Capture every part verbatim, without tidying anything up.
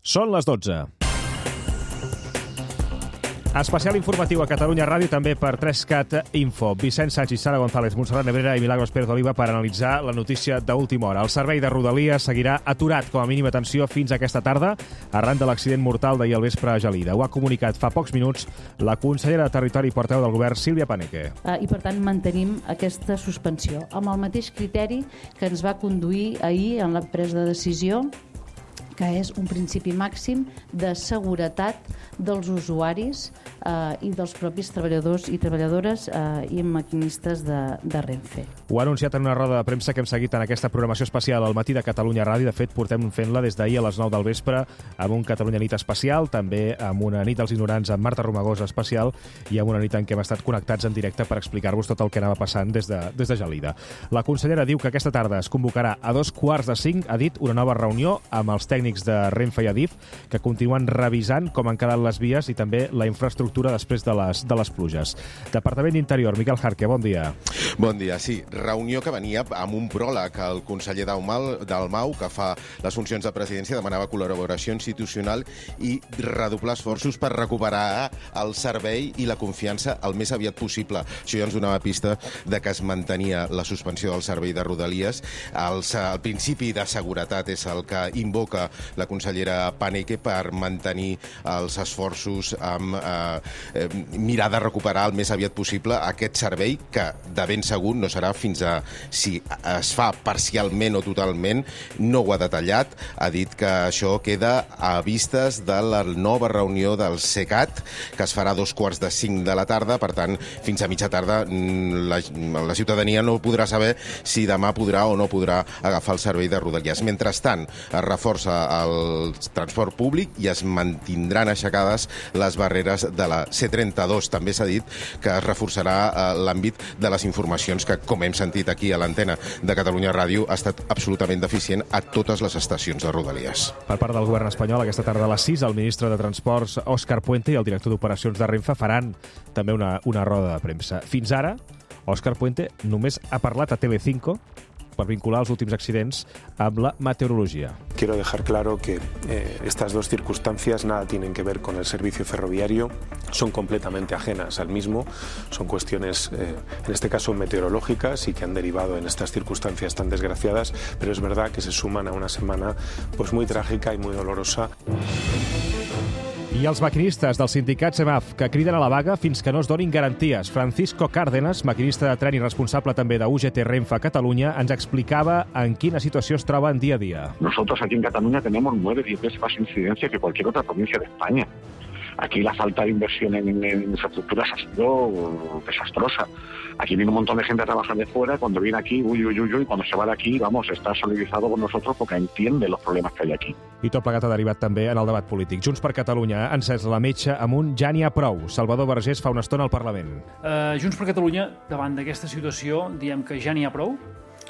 Són les dotze. Especial informatiu a Catalunya Ràdio, també per tres cat Info. Vicent Sánchez, Sara González, Montserrat Nebrera i Milagros Pérez d'Oliva per analitzar la notícia d'última hora. El servei de Rodalies seguirà aturat com a mínima tensió fins aquesta tarda, arran de l'accident mortal d'ahir al vespre a Gelida. Ho ha comunicat fa pocs minuts la consellera de Territori i portaveu del Govern, Sílvia Paneque. Uh, I, per tant, mantenim aquesta suspensió, amb el mateix criteri que ens va conduir ahir en la presa de decisió, que és un principi màxim de seguretat dels usuaris eh, i dels propis treballadors i treballadores eh, i maquinistes de, de Renfe. Ho ha anunciat en una roda de premsa que hem seguit en aquesta programació especial al matí de Catalunya Ràdio. De fet, portem fent-la des d'ahir a les nou del vespre amb un Catalunya Nit especial, també amb una nit dels ignorants amb Marta Romagosa especial i amb una nit en què hem estat connectats en directe per explicar-vos tot el que anava passant des de, des de Gelida. La consellera diu que aquesta tarda es convocarà a dos quarts de cinc, ha dit, una nova reunió amb els tècnics de Renfe i Adif, que continuen revisant com han quedat les vies i també la infraestructura després de les, de les pluges. Departament d'Interior, Miquel Jarque, bon dia. Bon dia, sí. Reunió que venia amb un pròleg. El conseller Dalmau, que fa les funcions de presidència, demanava col·laboració institucional i redoblar esforços per recuperar el servei i la confiança el més aviat possible. Això ja ens donava pista de que es mantenia la suspensió del servei de Rodalies. El, el principi de seguretat és el que invoca la consellera Paneque per mantenir els esforços amb eh, mirar de recuperar el més aviat possible aquest servei que de ben segur no serà fins a si es fa parcialment o totalment, no ho ha detallat, ha dit que això queda a vistes de la nova reunió del SECAT, que es farà a dos quarts de cinc de la tarda, per tant, fins a mitja tarda la, la ciutadania no podrà saber si demà podrà o no podrà agafar el servei de Rodalies. Mentrestant, es reforça el transport públic i es mantindran aixecades les barreres de la C trenta-dos. També s'ha dit que es reforçarà l'àmbit de les informacions que, com hem sentit aquí a l'antena de Catalunya Ràdio, ha estat absolutament deficient a totes les estacions de Rodalies. Per part del govern espanyol, aquesta tarda a les sis, el ministre de Transports, Òscar Puente, i el director d'Operacions de Renfe faran també una, una roda de premsa. Fins ara, Òscar Puente només ha parlat a Telecinco per vincular els últims accidents amb la meteorologia. Quiero dejar claro que eh, estas dos circunstancias nada tienen que ver con el servicio ferroviario, son completamente ajenas al mismo, son cuestiones, eh, en este caso, meteorológicas y que han derivado en estas circunstancias tan desgraciadas, pero es verdad que se suman a una semana pues muy trágica y muy dolorosa. I els maquinistes del sindicat SEMAF, que criden a la vaga fins que no es donin garanties. Francisco Cárdenas, maquinista de tren i responsable també de U G T Renfe a Catalunya, ens explicava en quina situació es troba en dia a dia. Nosotros aquí en Cataluña tenemos nueve, diez veces más incidencia que cualquier otra provincia de España. Aquí la falta de inversión en, en infraestructuras ha sido desastrosa. Aquí viene un montón de gente a trabajar de fuera, cuando viene aquí, uy, uy, uy, uy, cuando se va de aquí, vamos, está solidarizado con nosotros porque entiende los problemas que hay aquí. I tot plegat ha derivat també en el debat polític. Junts per Catalunya ha encès la metxa amb un ja n'hi ha prou. Salvador Vergés fa una estona al Parlament. Uh, Junts per Catalunya, davant d'aquesta situació, diem que ja n'hi ha prou.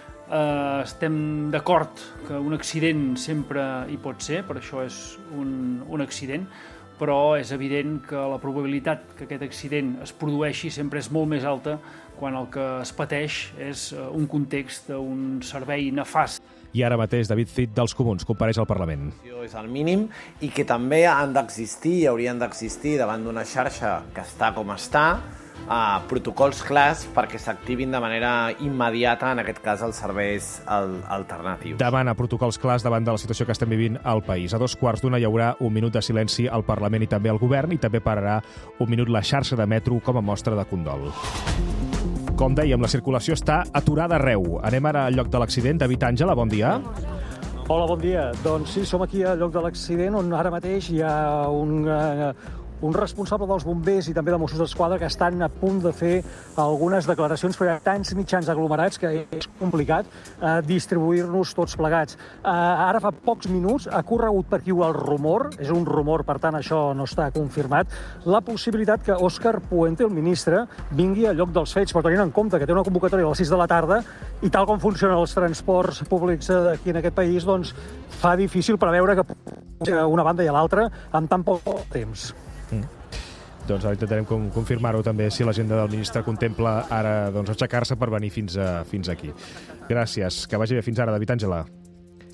Uh, estem d'acord que un accident sempre hi pot ser, per això és un, un accident, però és evident que la probabilitat que aquest accident es produeixi sempre és molt més alta quan el que es pateix és un context d'un servei nefast. I ara mateix David Cid dels Comuns compareix al Parlament. És el mínim i que també han d'existir i haurien d'existir davant d'una xarxa que està com està, Uh, protocols clars perquè s'activin de manera immediata, en aquest cas, els serveis al alternatius. Demana protocols clars davant de la situació que estem vivint al país. A dos quarts d'una hi haurà un minut de silenci al Parlament i també al Govern, i també pararà un minut la xarxa de metro com a mostra de condol. Com dèiem, la circulació està aturada arreu. Anem ara al lloc de l'accident. David Àngela, bon dia. Hola, bon dia. Doncs sí, som aquí al lloc de l'accident, on ara mateix hi ha un... Uh, un responsable dels bombers i també de Mossos d'Esquadra que estan a punt de fer algunes declaracions, però hi ha tants mitjans aglomerats que és complicat eh, distribuir-nos tots plegats. Eh, ara fa pocs minuts ha corregut per aquí el rumor, és un rumor, per tant això no està confirmat, la possibilitat que Òscar Puente, el ministre, vingui al lloc dels fets, però tenint en compte que té una convocatòria a les sis de la tarda i tal com funcionen els transports públics aquí en aquest país, doncs fa difícil preveure que una banda i l'altra en tan poc temps. Mm. Doncs ara intentarem confirmar-ho també si l'agenda del ministre contempla ara doncs, aixecar-se per venir fins, a, fins aquí. Gràcies. Que vagi bé. Fins ara, David Àngela.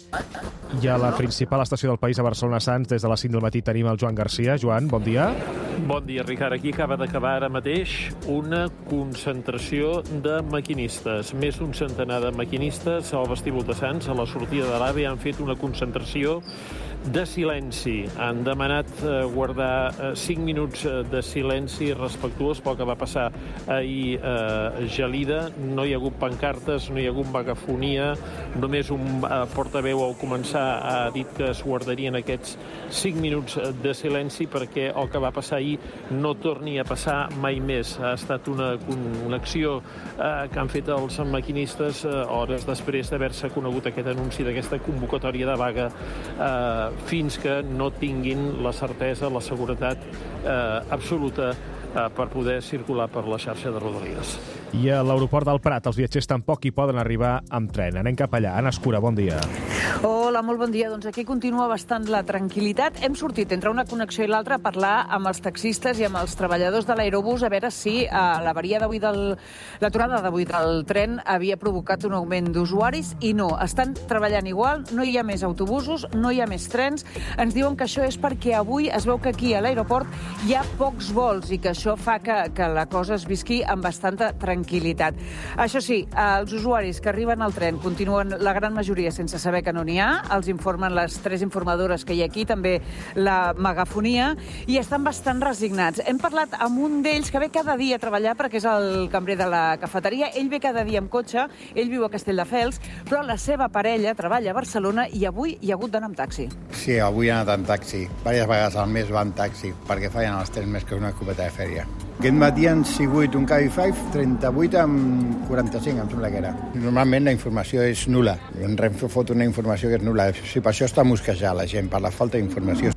I a la principal estació del país, a Barcelona Sants, des de les cinc del matí tenim el Joan Garcia. Joan, bon dia. Bon dia, Ricard. Aquí acaba d'acabar ara mateix una concentració de maquinistes. Més d'un centenar de maquinistes al vestíbul de Sants, a la sortida de l'AVE, han fet una concentració de silenci. Han demanat eh, guardar eh, cinc minuts de silenci respectuós pel que va passar ahir a eh, Gelida. No hi ha hagut pancartes, no hi ha hagut megafonia, només un eh, portaveu al començar ha dit que es guardarien aquests cinc minuts de silenci perquè el que va passar ahir no torni a passar mai més. Ha estat una, una acció eh, que han fet els maquinistes eh, hores després d'haver-se conegut aquest anunci d'aquesta convocatòria de vaga eh, fins que no tinguin la certesa, la seguretat eh, absoluta eh, per poder circular per la xarxa de Rodalies. I a l'aeroport del Prat els viatgers tampoc hi poden arribar amb tren. Anem cap allà. Anna Escura, bon dia. Hola, molt bon dia. Doncs aquí continua bastant la tranquil·litat. Hem sortit entre una connexió i l'altra a parlar amb els taxistes i amb els treballadors de l'aerobús a veure si eh, l'aturada d'avui del, l'aturada d'avui del tren havia provocat un augment d'usuaris i no. Estan treballant igual, no hi ha més autobusos, no hi ha més trens. Ens diuen que això és perquè avui es veu que aquí a l'aeroport hi ha pocs vols i que això fa que, que la cosa es visqui amb bastanta tranquil·litat. Això sí, els usuaris que arriben al tren continuen la gran majoria sense saber que no n'hi ha. Els informen les tres informadores que hi ha aquí, també la megafonia, i estan bastant resignats. Hem parlat amb un d'ells que ve cada dia a treballar perquè és el cambrer de la cafeteria. Ell ve cada dia amb cotxe, ell viu a Castelldefels, però la seva parella treballa a Barcelona i avui hi ha hagut d'anar amb taxi. Sí, avui he anat amb taxi. Vàries vegades al mes va amb taxi, perquè feien els tres més que una copeta de fèria. Aquest matí han sigut un Cabify trenta-vuit amb quaranta-cinc, em sembla que era. Normalment la informació és nul·la. En Renfe fot una informació que és nul·la. Si per això està mosquejada la gent, per la falta d'informació.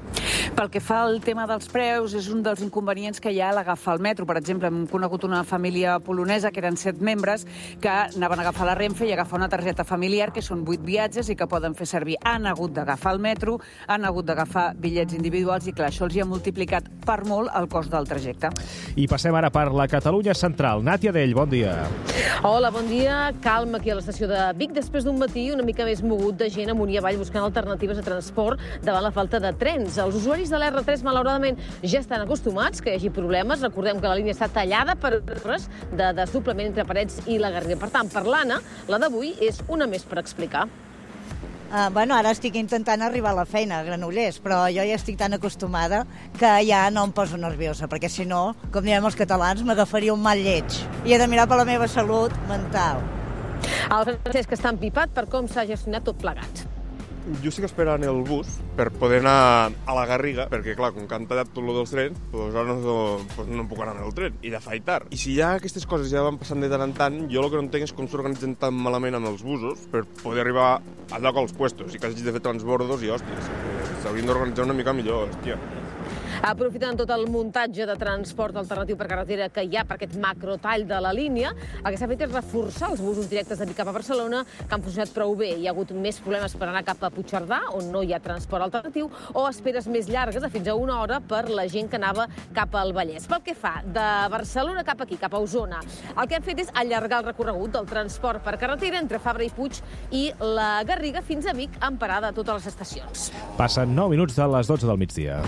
Pel que fa al tema dels preus, és un dels inconvenients que hi ha a l'agafar el metro. Per exemple, hem conegut una família polonesa, que eren set membres, que anaven a agafar la Renfe i agafar una targeta familiar, que són vuit viatges i que poden fer servir. Han hagut d'agafar el metro, han hagut d'agafar bitllets individuals i, clar, això els hi ha multiplicat per molt el cost del trajecte. I passem ara per la Catalunya central. Nàtia Dell, bon dia. Hola, bon dia. Calma aquí a l'estació de Vic, després d'un matí una mica més mogut de gent amunt i avall buscant alternatives de transport davant la falta de trens. Els usuaris de l'R tres, malauradament, ja estan acostumats que hi hagi problemes. Recordem que la línia està tallada per errors de desdoblament entre Parets i la Garriga. Per tant, per l'Anna, la d'avui és una més per explicar. Uh, bueno, ara estic intentant arribar a la feina, a Granollers, però jo ja estic tan acostumada que ja no em poso nerviosa, perquè si no, com diem els catalans, m'agafaria un mal lleig. I he de mirar per la meva salut mental. El Francesc està empipat per com s'ha gestionat tot plegat. Jo estic esperant el bus per poder anar a la Garriga, perquè, clar, com que han tallat tot el dels trens, doncs ara no, doncs no puc anar amb el tren, i de faitar. I si ja aquestes coses ja van passant de tant en tant, jo el que no entenc és com s'organitzen tan malament amb els busos per poder arribar al lloc als puestos, i que hagis de fer transbordos i, hòsties, s'haurien d'organitzar una mica millor, hòstia. Aprofitant tot el muntatge de transport alternatiu per carretera que hi ha per aquest macrotall de la línia, el que s'ha fet és reforçar els busos directes de Vic cap a Barcelona, que han funcionat prou bé. Hi ha hagut més problemes per anar cap a Puigcerdà, on no hi ha transport alternatiu, o esperes més llargues, de fins a una hora, per la gent que anava cap al Vallès. Pel que fa de Barcelona cap aquí, cap a Osona, el que hem fet és allargar el recorregut del transport per carretera entre Fabra i Puig i la Garriga fins a Vic, amb parada a totes les estacions. Passen nou minuts de les dotze del migdia.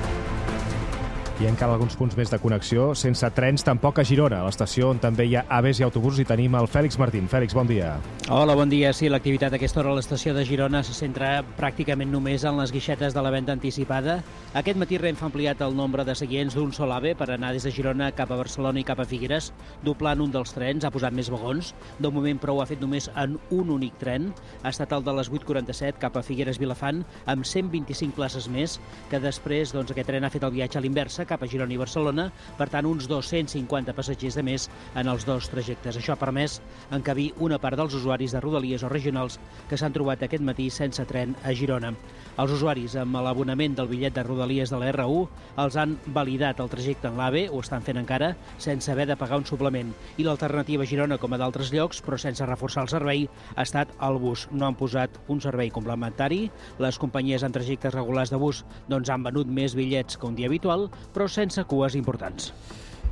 I encara alguns punts més de connexió, sense trens tampoc a Girona, a l'estació on també hi ha aves i autobusos, i tenim el Fèlix Martín. Fèlix, bon dia. Hola, bon dia. Sí, l'activitat a aquesta hora a l'estació de Girona se centra pràcticament només en les guixetes de la venda anticipada. Aquest matí Renfe ha ampliat el nombre de seients d'un sol AVE per anar des de Girona cap a Barcelona i cap a Figueres, doblant un dels trens, ha posat més vagons. De moment, però, ho ha fet només en un únic tren. Ha estat el de les vuit quaranta-set cap a Figueres-Vilafant, amb cent vint-i-cinc places més, que després doncs, aquest tren ha fet el viatge a l'inversa, cap a Girona i Barcelona, per tant, uns dos-cents cinquanta passatgers de més en els dos trajectes. Això ha permès encabir una part dels usuaris de Rodalies o regionals que s'han trobat aquest matí sense tren a Girona. Els usuaris amb l'abonament del bitllet de Rodalies de la R u els han validat el trajecte en l'AVE, ho estan fent encara, sense haver de pagar un suplement. I l'alternativa a Girona, com a d'altres llocs, però sense reforçar el servei, ha estat el bus. No han posat un servei complementari. Les companyies amb trajectes regulars de bus doncs, han venut més bitllets que un dia habitual, però sense cues importants.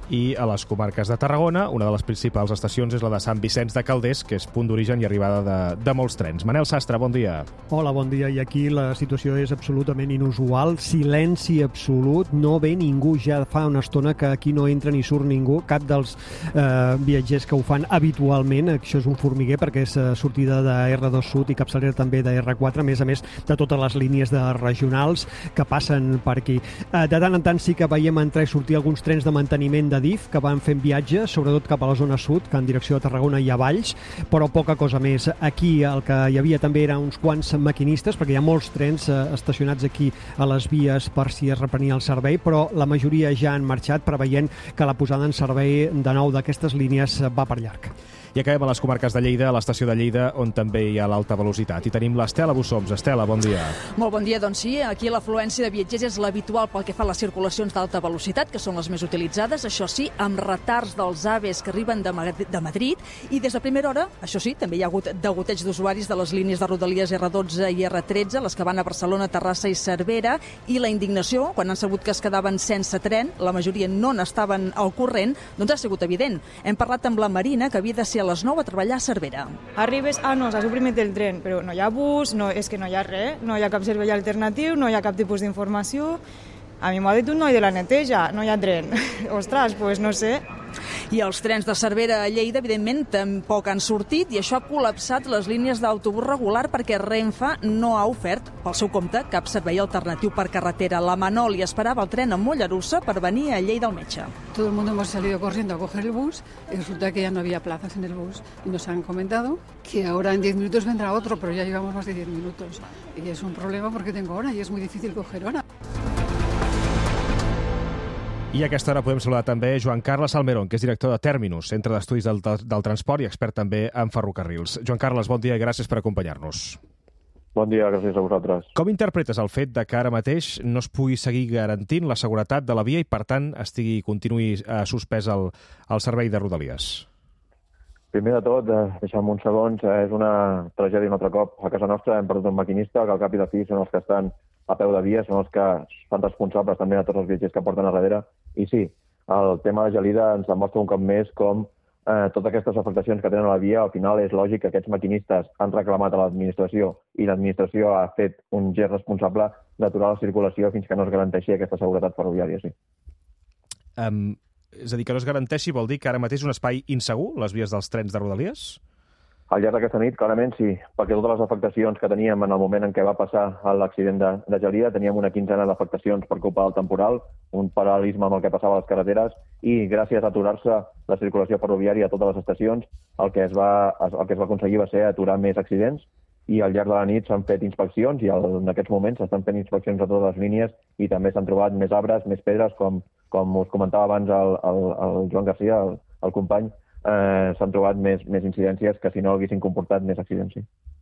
I a les comarques de Tarragona, una de les principals estacions és la de Sant Vicenç de Calders, que és punt d'origen i arribada de, de molts trens. Manel Sastre, bon dia. Hola, bon dia. I aquí la situació és absolutament inusual. Silenci absolut. No ve ningú. Ja fa una estona que aquí no entra ni surt ningú. Cap dels eh, viatgers que ho fan habitualment. Això és un formiguer perquè és sortida de erre dos Sud i capçalera també de erre quatre, a més a més de totes les línies de regionals que passen per aquí. Eh, de tant en tant sí que veiem entrar i sortir alguns trens de manteniment de D I F que van fent viatge, sobretot cap a la zona sud, que en direcció a Tarragona i a Valls, però poca cosa més. Aquí el que hi havia també eren uns quants maquinistes, perquè hi ha molts trens eh, estacionats aquí a les vies per si es reprenia el servei, però la majoria ja han marxat preveient que la posada en servei de nou d'aquestes línies va per llarg. I acabem a les comarques de Lleida, a l'estació de Lleida, on també hi ha l'alta velocitat. I tenim l'Estela Bussoms. Estela, bon dia. Molt bon dia, doncs sí. Aquí l'afluència de viatgers és l'habitual pel que fa a les circulacions d'alta velocitat, que són les més utilitzades, això sí, amb retards dels AVEs que arriben de, Madrid, de Madrid, i des de primera hora, això sí, també hi ha hagut degoteig d'usuaris de les línies de Rodalies erre dotze i erre tretze, les que van a Barcelona, Terrassa i Cervera, i la indignació, quan han sabut que es quedaven sense tren, la majoria no n'estaven al corrent, doncs ha sigut evident. Hem parlat amb la Marina, que havia de ser a les nou a treballar a Cervera. Arribes, ah no, s'ha suprimit el tren, però no hi ha bus, no, és que no hi ha res, no hi ha cap servei alternatiu, no hi ha cap tipus d'informació. A mi m'ho ha dit un noi de la neteja, no hi ha tren. Ostres, doncs no sé. I els trens de Cervera a Lleida, evidentment, tampoc han sortit i això ha col·lapsat les línies d'autobús regular perquè Renfe no ha ofert, pel seu compte, cap servei alternatiu per carretera. La Manoli esperava el tren a Mollerussa per venir a Lleida al metge. Todo el mundo hemos salido corriendo a coger el bus y resulta que ya no había plazas en el bus y nos han comentado que ahora en diez minutos vendrá otro, pero ya llevamos más de diez minutos y es un problema porque tengo hora y es muy difícil coger hora. I a aquesta hora podem saludar també Joan Carles Salmerón, que és director de Terminus, Centre d'Estudis del, del Transport i expert també en ferrocarrils. Joan Carles, bon dia i gràcies per acompanyar-nos. Bon dia, gràcies a vosaltres. Com interpretes el fet de que ara mateix no es pugui seguir garantint la seguretat de la via i, per tant, estigui continuï eh, suspès el, el servei de Rodalies? Primer de tot, eh, deixa'm uns segons, eh, és una tragèdia un altre cop. A casa nostra hem perdut un maquinista, que al cap i de fi són els que estan a peu de via, són els que fan responsables també de tots els viatgers que porten a darrere. I sí, el tema de Gelida ens demostra un cop més com eh, totes aquestes afectacions que tenen a la via, al final és lògic que aquests maquinistes han reclamat a l'administració i l'administració ha fet un gest responsable d'aturar la circulació fins que no es garanteixi aquesta seguretat ferroviària, sí. Um, és a dir, que no es garanteixi vol dir que ara mateix és un espai insegur, les vies dels trens de Rodalies? Al llarg d'aquesta nit, clarament sí, perquè totes les afectacions que teníem en el moment en què va passar l'accident de, de Gelida, teníem una quinzena d'afectacions per culpa del temporal, un paral·lelisme amb el que passava a les carreteres, i gràcies a aturar-se la circulació ferroviària a totes les estacions, el que es va, el que es va aconseguir va ser aturar més accidents, i al llarg de la nit s'han fet inspeccions, i en aquests moments s'estan fent inspeccions a totes les línies, i també s'han trobat més arbres, més pedres, com, com us comentava abans el, el, el Joan Garcia, el, el company, Eh, s'han trobat més, més incidències que si no haguessin comportat més accidents. Sí.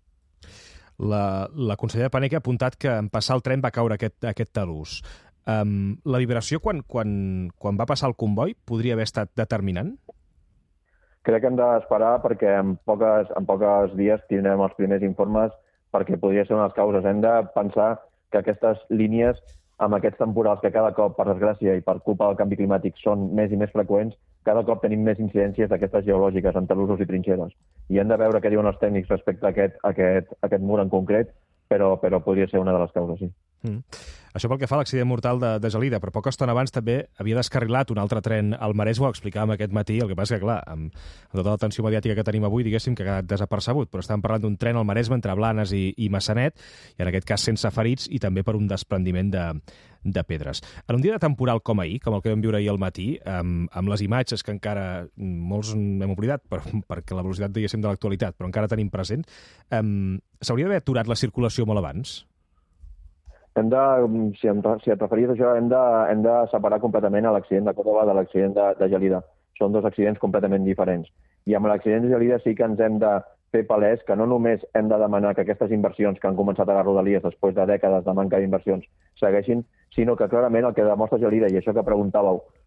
La, la consellera Paneque ha apuntat que en passar el tren va caure aquest, aquest talús. Um, la vibració quan, quan, quan va passar el comboi podria haver estat determinant? Crec que hem d'esperar perquè en poques, en poques dies tindrem els primers informes perquè podria ser una de les causes. Hem de pensar que aquestes línies, amb aquests temporals que cada cop, per desgràcia i per culpa del canvi climàtic, són més i més freqüents, cada cop tenim més incidències d'aquestes geològiques en talussos i trinxeres. I hem de veure què diuen els tècnics respecte a aquest, a aquest, a aquest mur en concret, però, però podria ser una de les causes, sí. Mm. Això pel que fa a l'accident mortal de, de Gelida, però poca estona abans també havia descarrilat un altre tren al Maresme, ho explicàvem aquest matí, el que passa que, clar, amb, amb tota l'atenció mediàtica que tenim avui, diguéssim que ha quedat desapercebut, però estàvem parlant d'un tren al Maresme entre Blanes i, i Massanet, i en aquest cas sense ferits i també per un desprendiment de, de pedres. En un dia de temporal com ahir, com el que vam viure ahir al matí, amb, amb les imatges que encara molts hem oblidat, per, perquè la velocitat, diguéssim, de l'actualitat, però encara tenim present, um, s'hauria d'haver aturat la circulació molt abans? Hem de, si, em, si et referís a això, hem de, hem de separar completament l'accident de Córdoba de l'accident de, de Gelida. Són dos accidents completament diferents. I amb l'accident de Gelida sí que ens hem de fer palès que no només hem de demanar que aquestes inversions que han començat a les Rodalies després de dècades de manca d'inversions segueixin, sinó que clarament el que demostra Gelida, i això que preguntàveu,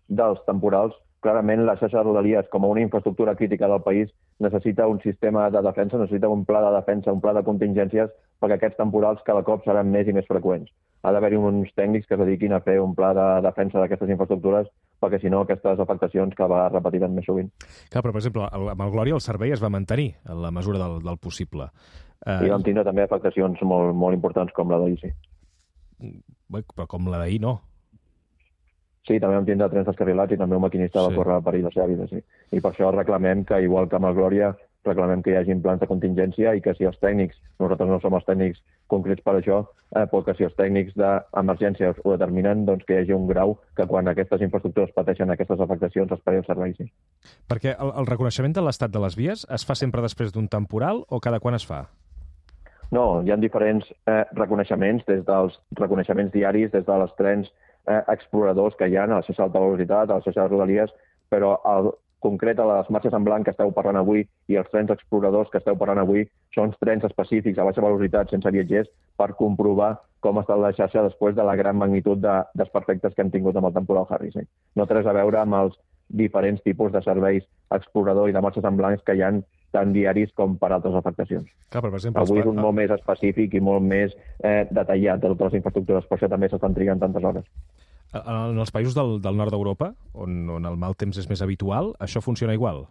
dels temporals, clarament la xarxa de Rodalies, com a una infraestructura crítica del país, necessita un sistema de defensa, necessita un pla de defensa, un pla de contingències, perquè aquests temporals cada cop seran més i més freqüents. Ha d'haver-hi uns tècnics que es dediquin a fer un pla de defensa d'aquestes infraestructures, perquè si no aquestes afectacions cada vegada es repetiran més sovint. Clar, però per exemple, amb el Glòria el servei es va mantenir en la mesura del, del possible. Uh... I vam tindre també afectacions molt, molt importants com la d'ahir, sí. Bé, però com la d'ahir no. Sí, també vam tindre trens descarrilats i també un maquinista sí. va córrer a perill la seva vida, sí. I per això reclamem que, igual que amb el Glòria, reclamem que hi hagi plans de contingència i que si els tècnics, nosaltres no som els tècnics concrets per això, eh, però que si els tècnics d'emergència ho determinen, doncs que hi hagi un grau que quan aquestes infraestructures pateixen aquestes afectacions es pari el servei, sí. Perquè el, el reconeixement de l'estat de les vies es fa sempre després d'un temporal o cada quan es fa? No, hi ha diferents eh, reconeixements, des dels reconeixements diaris, des dels trens eh, exploradors que hi ha a la xarxa d'alta velocitat, a la xarxa de Rodalies, però el concret a les marxes en blanc que esteu parlant avui i els trens exploradors que esteu parlant avui són trens específics a baixa velocitat sense viatgers per comprovar com està la xarxa després de la gran magnitud de desperfectes que hem tingut amb el temporal Harry. Sí. No té res a veure amb els diferents tipus de serveis explorador i de marxes en blancs que hi ha tant diaris com per altres afectacions. Clar, per exemple, avui és un molt més específic i molt més eh, detallat de totes les infraestructures, per això també s'estan trigant tantes hores. En els països del, del nord d'Europa, on, on el mal temps és més habitual, això funciona igual?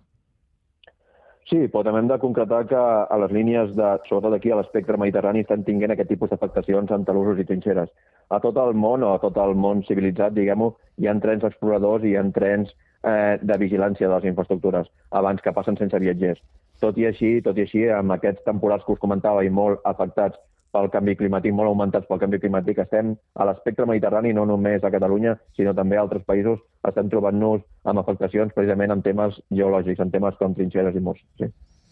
Sí, però també hem de concretar que a les línies, de, sobretot aquí a l'espectre mediterrani, estan tinguent aquest tipus d'afectacions en talussos i trinxeres. A tot el món, o a tot el món civilitzat, diguem-ho, hi ha trens exploradors i hi ha trens eh, de vigilància de les infraestructures, abans que passen sense viatgers. Tot i així, tot i així, amb aquests temporals que us comentava i molt afectats pel canvi climàtic, molt augmentats pel canvi climàtic, estem a l'espectre mediterrani, no només a Catalunya, sinó també a altres països, estem trobant-nos amb afectacions precisament en temes geològics, en temes com trinxeres i murs. Sí.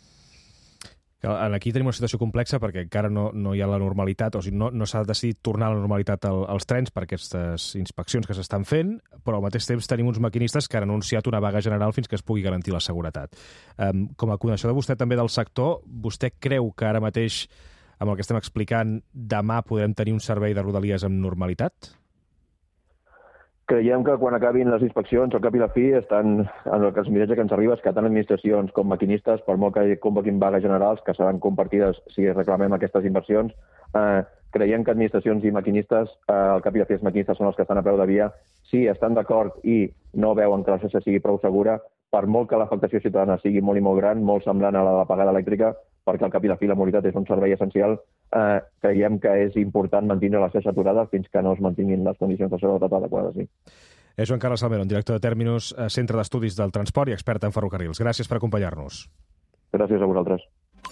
Aquí tenim una situació complexa perquè encara no, no hi ha la normalitat, o sigui, no, no s'ha decidit tornar a la normalitat al, als trens per aquestes inspeccions que s'estan fent, però al mateix temps tenim uns maquinistes que han anunciat una vaga general fins que es pugui garantir la seguretat. Um, com a coneixedor vostè també del sector, vostè creu que ara mateix, amb el que estem explicant, demà podrem tenir un servei de Rodalies amb normalitat? Creiem que quan acabin les inspeccions, al cap i la fi, estan, en el missatge que ens arriba és que tant administracions com maquinistes, per molt que convoquin vagues generals, que seran compartides si reclamem aquestes inversions, eh, creiem que administracions i maquinistes, eh, al cap i la fi els maquinistes són els que estan a peu de via, si estan d'acord i no veuen que la xarxa sigui prou segura, per molt que l'afectació ciutadana sigui molt i molt gran, molt semblant a la de l'apagada elèctrica, perquè al cap i la fi la mobilitat és un servei essencial, eh, creiem que és important mantenir la xarxa aturada fins que no es mantinguin les condicions de seguretat adequades. Sí. És Joan Carles Salmeron, director de Terminus, Centre d'Estudis del Transport i expert en ferrocarrils. Gràcies per acompanyar-nos. Gràcies a vosaltres.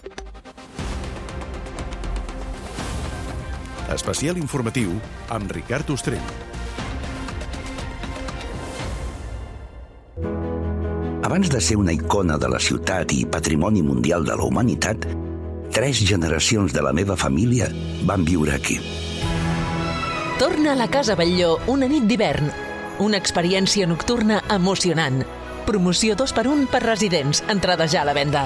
Especial informatiu amb Ricard Ostrell. Abans de ser una icona de la ciutat i patrimoni mundial de la humanitat, tres generacions de la meva família van viure aquí. Torna a la Casa Batlló una nit d'hivern. Una experiència nocturna emocionant. Promoció dos per un per residents. Entrada ja a la venda.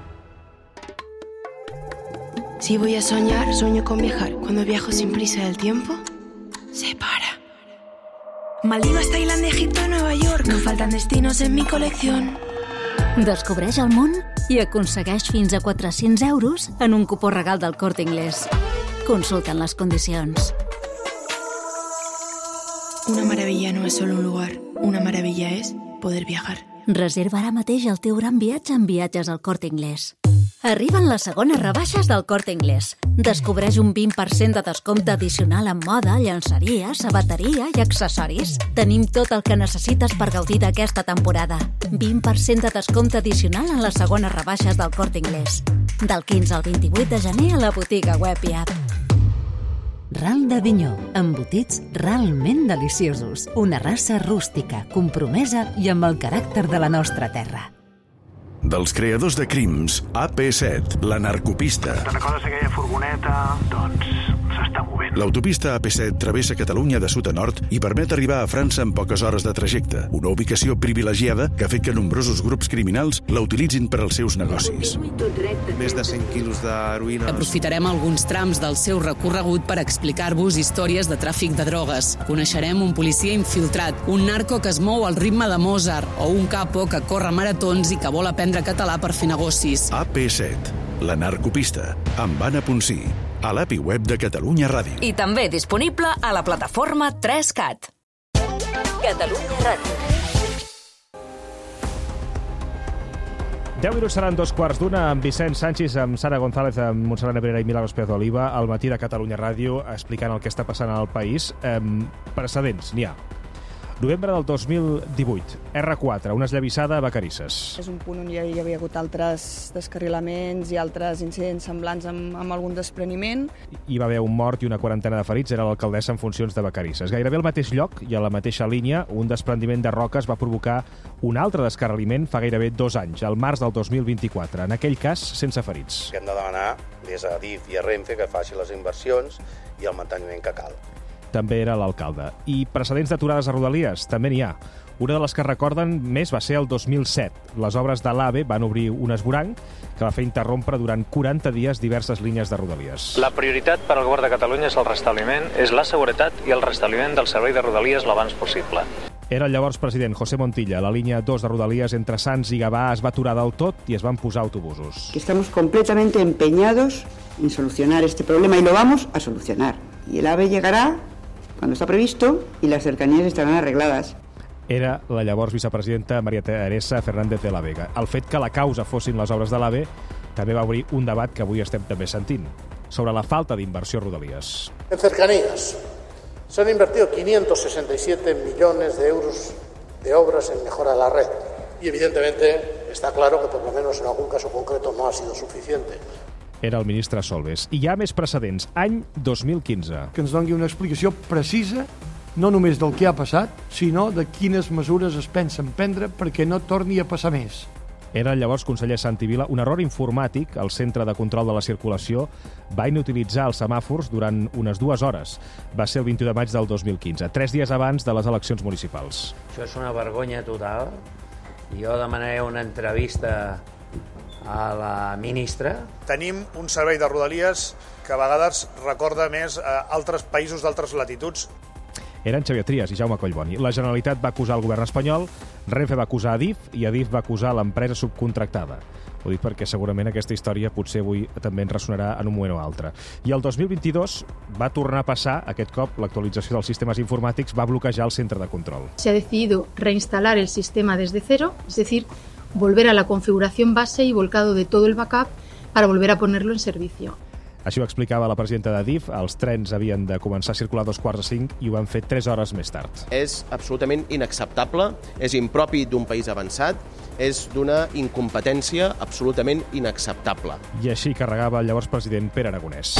Si voy a soñar, sueño con viajar. Cuando viajo sin prisa del tiempo, se para. Maldivas, Tailandia, Egipto, Nueva York. No faltan destinos en mi colección. Descobreix el món i aconsegueix fins a quatre-cents euros en un cupó regal del Corte Inglés. Consulten les condicions. Una maravilla no es solo un lugar. Una maravilla es poder viajar. Reserva ara mateix el teu gran viatge en viatges al Corte Inglés. Arriben les segones rebaixes del Corte Inglés. Descobreix un vint per cent de descompte addicional en moda, llenceria, sabateria i accessoris. Tenim tot el que necessites per gaudir d'aquesta temporada. vint per cent de descompte addicional en les segones rebaixes del Corte Inglés. Del quinze al vint-i-vuit de gener a la botiga web i app. Ral d'Avinyó, embotits realment deliciosos. Una raça rústica, compromesa i amb el caràcter de la nostra terra. Dels creadors de Crims, A P set, la narcopista. Te'n recordes d'aquella furgoneta? Doncs s'està movent. L'autopista A P set travessa Catalunya de sud a nord i permet arribar a França en poques hores de trajecte, una ubicació privilegiada que ha fet que nombrosos grups criminals la utilitzin per als seus negocis. Més de cent quilos d'heroïna. Aprofitarem alguns trams del seu recorregut per explicar-vos històries de tràfic de drogues. Coneixerem un policia infiltrat, un narco que es mou al ritme de Mozart o un capo que corre maratons i que vol aprendre català per fer negocis. A P set, la narcopista, amb Anna Ponsí, a l'A P I web de Catalunya Ràdio. I també disponible a la plataforma tres cat. Catalunya Ràdio. deu minuts seran dos quarts d'una amb Vicent Sánchez, amb Sara González, amb Montserrat Nebrera i Milagros Pérez d'Oliva al matí de Catalunya Ràdio explicant el que està passant al país. Eh, precedents, n'hi ha. Novembre del dos mil divuit, erre quatre, una esllavissada a Vacarisses. És un punt on hi havia hagut altres descarrilaments i altres incidents semblants amb, amb algun despreniment. Hi va haver un mort i una quarantena de ferits, era l'alcaldessa en funcions de Vacarisses. Gairebé al mateix lloc i a la mateixa línia, un desprendiment de roques va provocar un altre descarrilament fa gairebé dos anys, al març del dos mil vint-i-quatre, en aquell cas sense ferits. Hem de demanar des a DIF i a Renfe que faci les inversions i el manteniment que cal. També era l'alcalde. I precedents d'aturades a Rodalies, també n'hi ha. Una de les que recorden més va ser el dos mil set. Les obres de l'AVE van obrir un esvoranc que va fer interrompre durant quaranta dies diverses línies de Rodalies. La prioritat per al Govern de Catalunya és el restabliment, és la seguretat i el restabliment del servei de Rodalies l'abans possible. Era el llavors president José Montilla. La línia dos de Rodalies entre Sants i Gavà es va aturar del tot i es van posar autobusos. Que estamos completamente empeñados en solucionar este problema y lo vamos a solucionar. Y el AVE llegará cuando está previsto y las cercanías estarán arregladas. Era la llavors vicepresidenta María Teresa Fernández de la Vega. El fet que la causa fossin les obres de l'AVE també va obrir un debat que avui estem també sentint, sobre la falta d'inversió a Rodalies. En cercanías se han invertido quinientos sesenta y siete millones de euros de obras en mejora de la red. Y evidentemente está claro que por lo menos en algún caso concreto no ha sido suficiente. Era el ministre Solbes. I hi ha més precedents. Any dos mil quinze. Que ens doni una explicació precisa, no només del que ha passat, sinó de quines mesures es pensen prendre perquè no torni a passar més. Era el llavors conseller Santi Vila. Un error informàtic, el Centre de Control de la Circulació, va inutilitzar els semàfors durant unes dues hores. Va ser el vint-i-u de maig del dos mil quinze, tres dies abans de les eleccions municipals. Això és una vergonya total. Jo demanaré una entrevista a la ministra. Tenim un servei de Rodalies que a vegades recorda més a altres països d'altres latituds. Eren Xavier Trias i Jaume Collboni. La Generalitat va acusar el govern espanyol, Renfe va acusar Adif i Adif va acusar l'empresa subcontractada. Ho dic perquè segurament aquesta història potser avui també ens ressonarà en un moment o altre. I el dos mil vint-i-dos va tornar a passar, aquest cop l'actualització dels sistemes informàtics va bloquejar el centre de control. Se ha decidido reinstalar el sistema desde cero, es decir, volver a la configuración base y volcado de todo el backup para volver a ponerlo en servicio. Així ho explicava la presidenta d'Adif. Els trens havien de començar a circular a dos quarts de cinc i ho van fer tres hores més tard. És absolutament inacceptable, és impropi d'un país avançat, és d'una incompetència absolutament inacceptable. I així carregava el llavors president Pere Aragonès.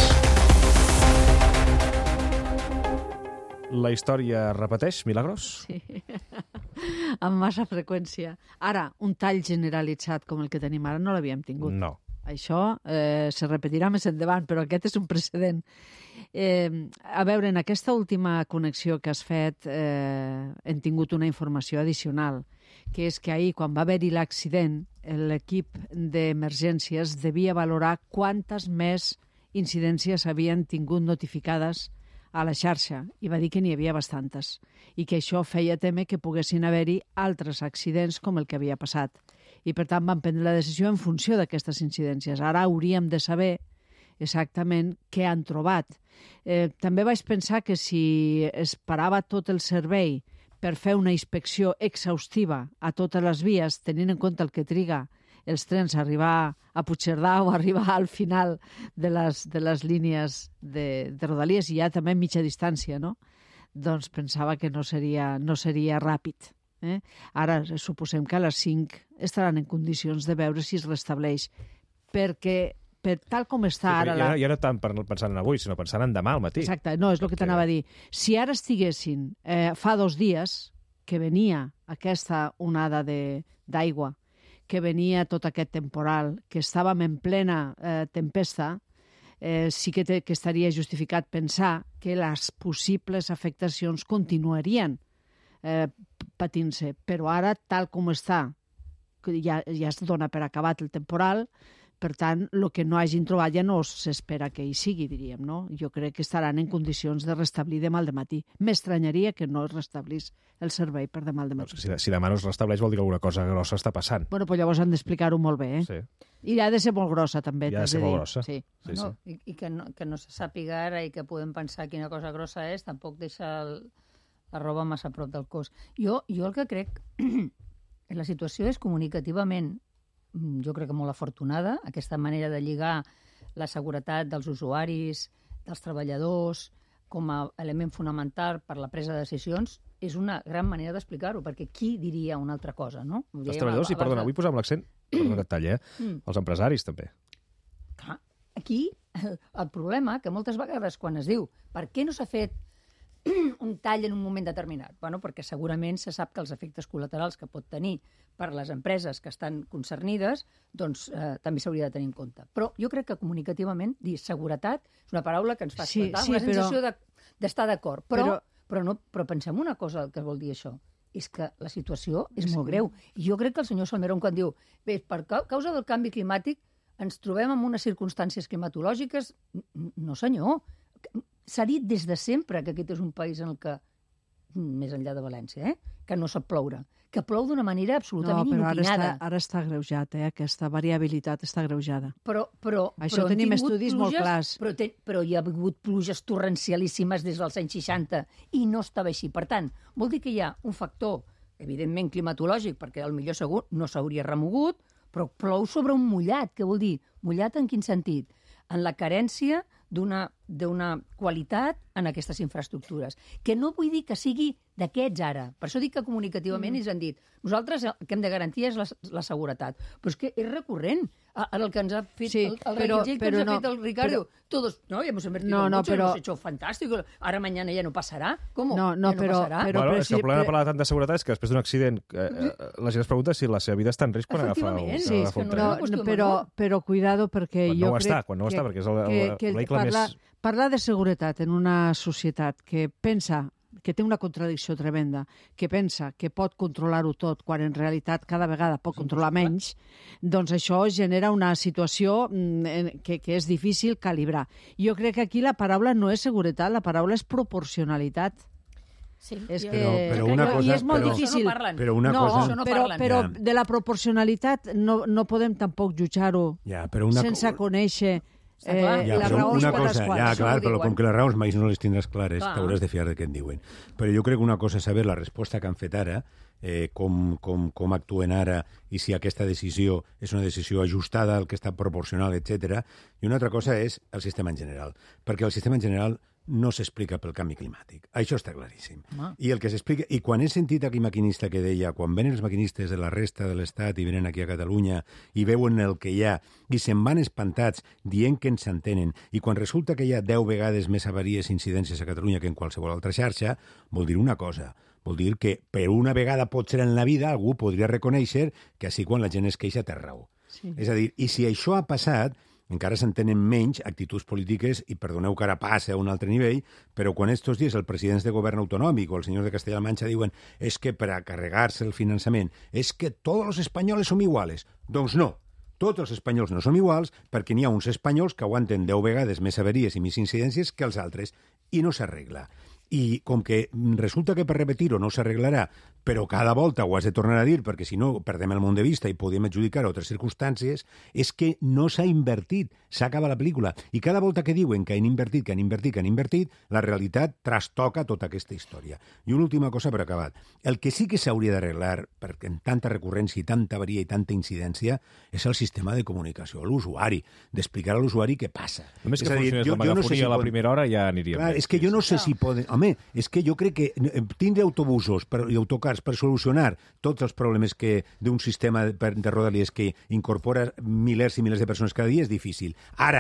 La història repeteix, Milagros? Sí, amb massa freqüència. Ara, un tall generalitzat com el que tenim ara no l'havíem tingut. No. Això eh, se repetirà més endavant, però aquest és un precedent. Eh, a veure, en aquesta última connexió que has fet eh, hem tingut una informació addicional, que és que ahir, quan va haver-hi l'accident, l'equip d'emergències devia valorar quantes més incidències havien tingut notificades a la xarxa i va dir que n'hi havia bastantes i que això feia temer que poguessin haver-hi altres accidents com el que havia passat. I, per tant, van prendre la decisió en funció d'aquestes incidències. Ara hauríem de saber exactament què han trobat. Eh, també vaig pensar que si es parava tot el servei per fer una inspecció exhaustiva a totes les vies, tenint en compte el que triga els trens a arribar a Puigcerdà o arribar al final de les, de les línies de, de Rodalies i ja també mitja distància, no? Doncs pensava que no seria, no seria ràpid. Eh? Ara suposem que a les cinc estaran en condicions de veure si es restableix, perquè per tal com està ara... Sí, ja, ja no tant pensant en avui, sinó pensant en demà al matí. Exacte, no, és el que t'anava a dir. Si ara estiguessin eh, fa dos dies que venia aquesta onada d'aigua, que venia tot aquest temporal, que estàvem en plena eh, tempesta, eh, sí que, te, que estaria justificat pensar que les possibles afectacions continuarien eh, patint-se. Però ara, tal com està, ja, ja es dona per acabat el temporal, per tant, el que no hagin trobat ja no s'espera que hi sigui, diríem, no? Jo crec que estaran en condicions de restablir demà al dematí. M'estranyaria que no es restablís el servei per demà al dematí. Si, si demà no es restableix vol dir que alguna cosa grossa està passant. Bueno, doncs llavors han d'explicar-ho molt bé, eh? Sí. I ha de ser molt grossa, també. I ha de ser molt grossa. Sí. Sí, bueno, sí. I, i que, no, que no se sàpiga ara i que podem pensar quina cosa grossa és, tampoc deixa el, la roba massa a prop del cos. Jo, jo el que crec que la situació és comunicativament, jo crec que molt afortunada, aquesta manera de lligar la seguretat dels usuaris, dels treballadors, com a element fonamental per la presa de decisions, és una gran manera d'explicar-ho, perquè qui diria una altra cosa, no? Els treballadors, i perdona, vull posar amb l'accent, perdona que et talli, eh? Mm. Els empresaris, també. Clar, aquí el, el problema, que moltes vegades quan es diu per què no s'ha fet un tall en un moment determinat? Bueno, perquè segurament se sap que els efectes col·laterals que pot tenir per les empreses que estan concernides, doncs eh, també s'hauria de tenir en compte. Però jo crec que comunicativament dir seguretat és una paraula que ens fa sí, esclatar, sí, una però... sensació d'estar de, d'acord. Però, però... Però, no, però pensem una cosa que vol dir això, és que la situació és sí. molt greu. I jo crec que el senyor Salmerón, quan diu bé, per causa del canvi climàtic ens trobem en unes circumstàncies climatològiques, no senyor, s'ha dit des de sempre que aquest és un país en el que, més enllà de València, eh, que no sap ploure, que plou d'una manera absolutament no, però inopinada. Ara està, ara està agreujat, eh? Aquesta variabilitat està agreujada. Però, però, Això però tenim estudis pluges, molt clars. Però, ten, però hi ha hagut pluges torrencialíssimes des dels anys seixanta i no estava així. Per tant, vol dir que hi ha un factor, evidentment climatològic, perquè al millor segur no s'hauria remogut, però plou sobre un mullat. Què vol dir? Mullat en quin sentit? En la carència d'una d'una qualitat en aquestes infraestructures. Que no vull dir que sigui d'aquests ara. Per això dic que comunicativament mm. ells han dit nosaltres el que hem de garantir és la, la seguretat. Però és que és recurrent. Ara el que ens ha fet sí, el, el però, que però ens ha no, fet el Ricardo, però, todos, no, ya hemos invertido no, no, mucho, pero, hemos hecho fantástico, ahora mañana ya no pasará. ¿Cómo? No, no, ja no però, passarà? però, bueno, però, és que el problema de però, parlar de tanta seguretat és que després d'un accident eh, la gent es pregunta si la seva vida està en risc quan agafa un, sí, agafa un no, tren. no, però, però cuidado perquè quan jo no ho crec està, quan no ho que, està, perquè és el, que, el, que el vehicle parlar, més... Parlar de seguretat en una societat que pensa que té una contradicció tremenda, que pensa que pot controlar-ho tot, quan en realitat cada vegada pot controlar menys, doncs això genera una situació que, que és difícil calibrar. Jo crec que aquí la paraula no és seguretat, la paraula és proporcionalitat. Sí, és però, que, però una cosa, I és molt però, difícil. No però una no, cosa... no però, però ja. de la proporcionalitat no, no podem tampoc jutjar-ho ja, però una... sense conèixer eh, ja, les però raons una per les cosa, quals. ja, clar, però com que les raons mai no les tindràs clares, Clar. t'hauràs de fiar de què et diuen. Però jo crec que una cosa és saber la resposta que han fet ara, eh, com, com, com actuen ara i si aquesta decisió és una decisió ajustada al que està proporcional, etcètera. I una altra cosa és el sistema en general, perquè el sistema en general no s'explica pel canvi climàtic. Això està claríssim. Ah. I el que s'explica, i quan he sentit aquí maquinista que deia, quan venen els maquinistes de la resta de l'Estat i venen aquí a Catalunya i veuen el que hi ha i se'n van espantats dient que ens entenen, i quan resulta que hi ha deu vegades més avaries i incidències a Catalunya que en qualsevol altra xarxa, vol dir una cosa. Vol dir que per una vegada potser en la vida algú podria reconèixer que així quan la gent es queixa té raó. Sí. És a dir, i si això ha passat, encara s'entenen menys actituds polítiques, i perdoneu que ara passa a un altre nivell, però quan estos dies el president de govern autonòmic o els senyors de Castella-La Manxa diuen és que per a carregar-se el finançament és que tots els espanyols som iguals. Doncs no, tots els espanyols no som iguals perquè n'hi ha uns espanyols que aguanten deu vegades més averies i més incidències que els altres, i no s'arregla. I com que resulta que per repetir-ho no s'arreglarà, però cada volta ho has de tornar a dir, perquè si no perdem el món de vista i podem adjudicar a altres circumstàncies, és que no s'ha invertit, s'acaba la pel·lícula. I cada volta que diuen que han invertit, que han invertit, que han invertit, la realitat trastoca tota aquesta història. I una última cosa per acabar. El que sí que s'hauria d'arreglar, perquè en tanta recurrència i tanta avaria i tanta incidència, és el sistema de comunicació a l'usuari, d'explicar a l'usuari què passa. Només és que funcionés la megafonia no sé si a la primera hora ja aniria Clar, bé. És que jo no sé si poden... Home, és que jo crec que tindre autobusos per, i autocars per solucionar tots els problemes que d'un sistema de, de rodalies que incorpora milers i milers de persones cada dia és difícil. Ara,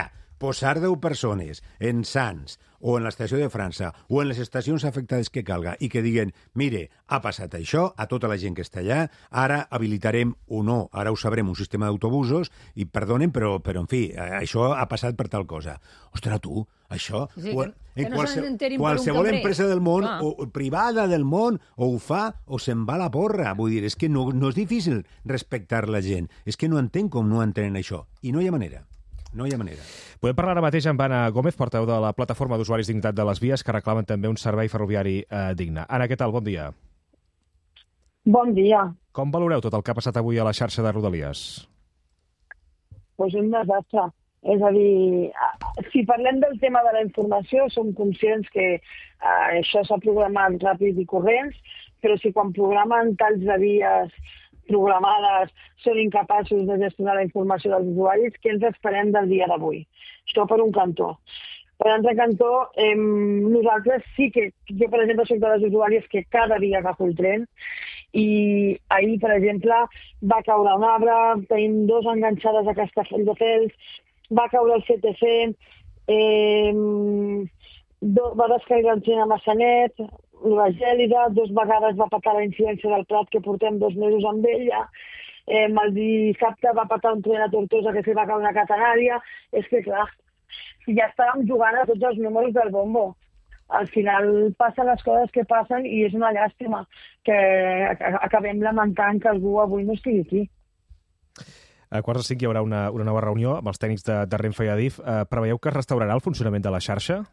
posar deu persones en Sants o en l'estació de França o en les estacions afectades que calga i que diguen, mire, ha passat això a tota la gent que està allà, ara habilitarem o no, ara ho sabrem, un sistema d'autobusos i perdonen, però, però en fi, això ha passat per tal cosa. Ostres, tu, això... Sí, qual, que, que no qualse, se n'enterin per un qualsevol cambrer. empresa del món, Ah. o privada del món, o ho fa o se'n va a la porra. Vull dir, és que no, no és difícil respectar la gent. És que no entenc com no entenen això. I no hi ha manera. No hi ha manera. Podem parlar ara mateix amb Anna Gómez, portaveu de la plataforma d'usuaris Dignitat de les Vies, que reclamen també un servei ferroviari eh, digne. Anna, què tal? Bon dia. Bon dia. Com valoreu tot el que ha passat avui a la xarxa de Rodalies? Pues un desastre. És a dir, si parlem del tema de la informació, som conscients que eh, això s'ha programat ràpid i corrents, però si quan programen talls de vies programades són incapaços de gestionar la informació dels usuaris, què ens esperem del dia d'avui? Això per un cantó. Per l'altre cantó, eh, nosaltres sí que, jo per exemple soc de les usuàries que cada dia agafo el tren i ahir, per exemple, va caure un arbre, tenim dos enganxades a Castelldefels, va caure el C T C, eh, do, va descarregar el tren a Massanet, la Gèlida, dos vegades va patar la incidència del Prat, que portem dos mesos amb ella, eh, el dissabte va patar un tren a Tortosa que se va caure una catenària. És que, clar, ja estàvem jugant a tots els números del bombo. Al final passen les coses que passen i és una llàstima que acabem lamentant que algú avui no estigui aquí. A quarts de cinc hi haurà una, una nova reunió amb els tècnics de, de Renfe i Adif. Eh, preveieu que es restaurarà el funcionament de la xarxa?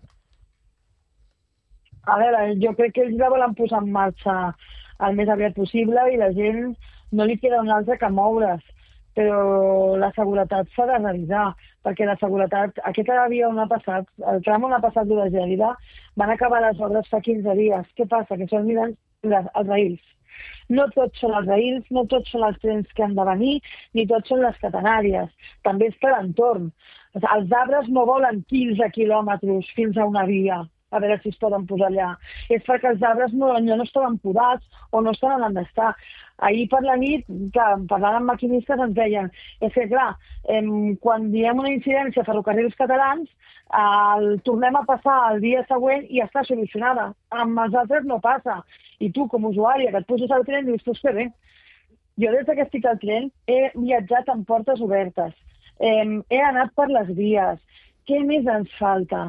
A veure, jo crec que ells la volen posar en marxa el més aviat possible i la gent no li queda una altra que moure's. Però la seguretat s'ha de revisar, perquè la seguretat, aquesta via on ha passat, el tram on ha passat de la Gèlida, van acabar les obres fa quinze dies. Què passa? Que són mirant les, els raïls. No tots són els raïls, no tots són els trens que han de venir, ni tots són les catenàries. També és per l'entorn. Els arbres no volen quinze quilòmetres fins a una via, a veure si es poden posar allà. És perquè els arbres no, no estaven podats o no estaven on d'estar. Ahir per la nit, que parlant amb maquinistes, ens deien és que, clar, eh, quan diem una incidència a ferrocarrils catalans, el tornem a passar el dia següent i està solucionada. Amb els altres no passa. I tu, com a usuària, que et poses al tren, dius, pues que bé. Jo, des que estic al tren, he viatjat amb portes obertes. Eh, he anat per les vies. Què més ens falta?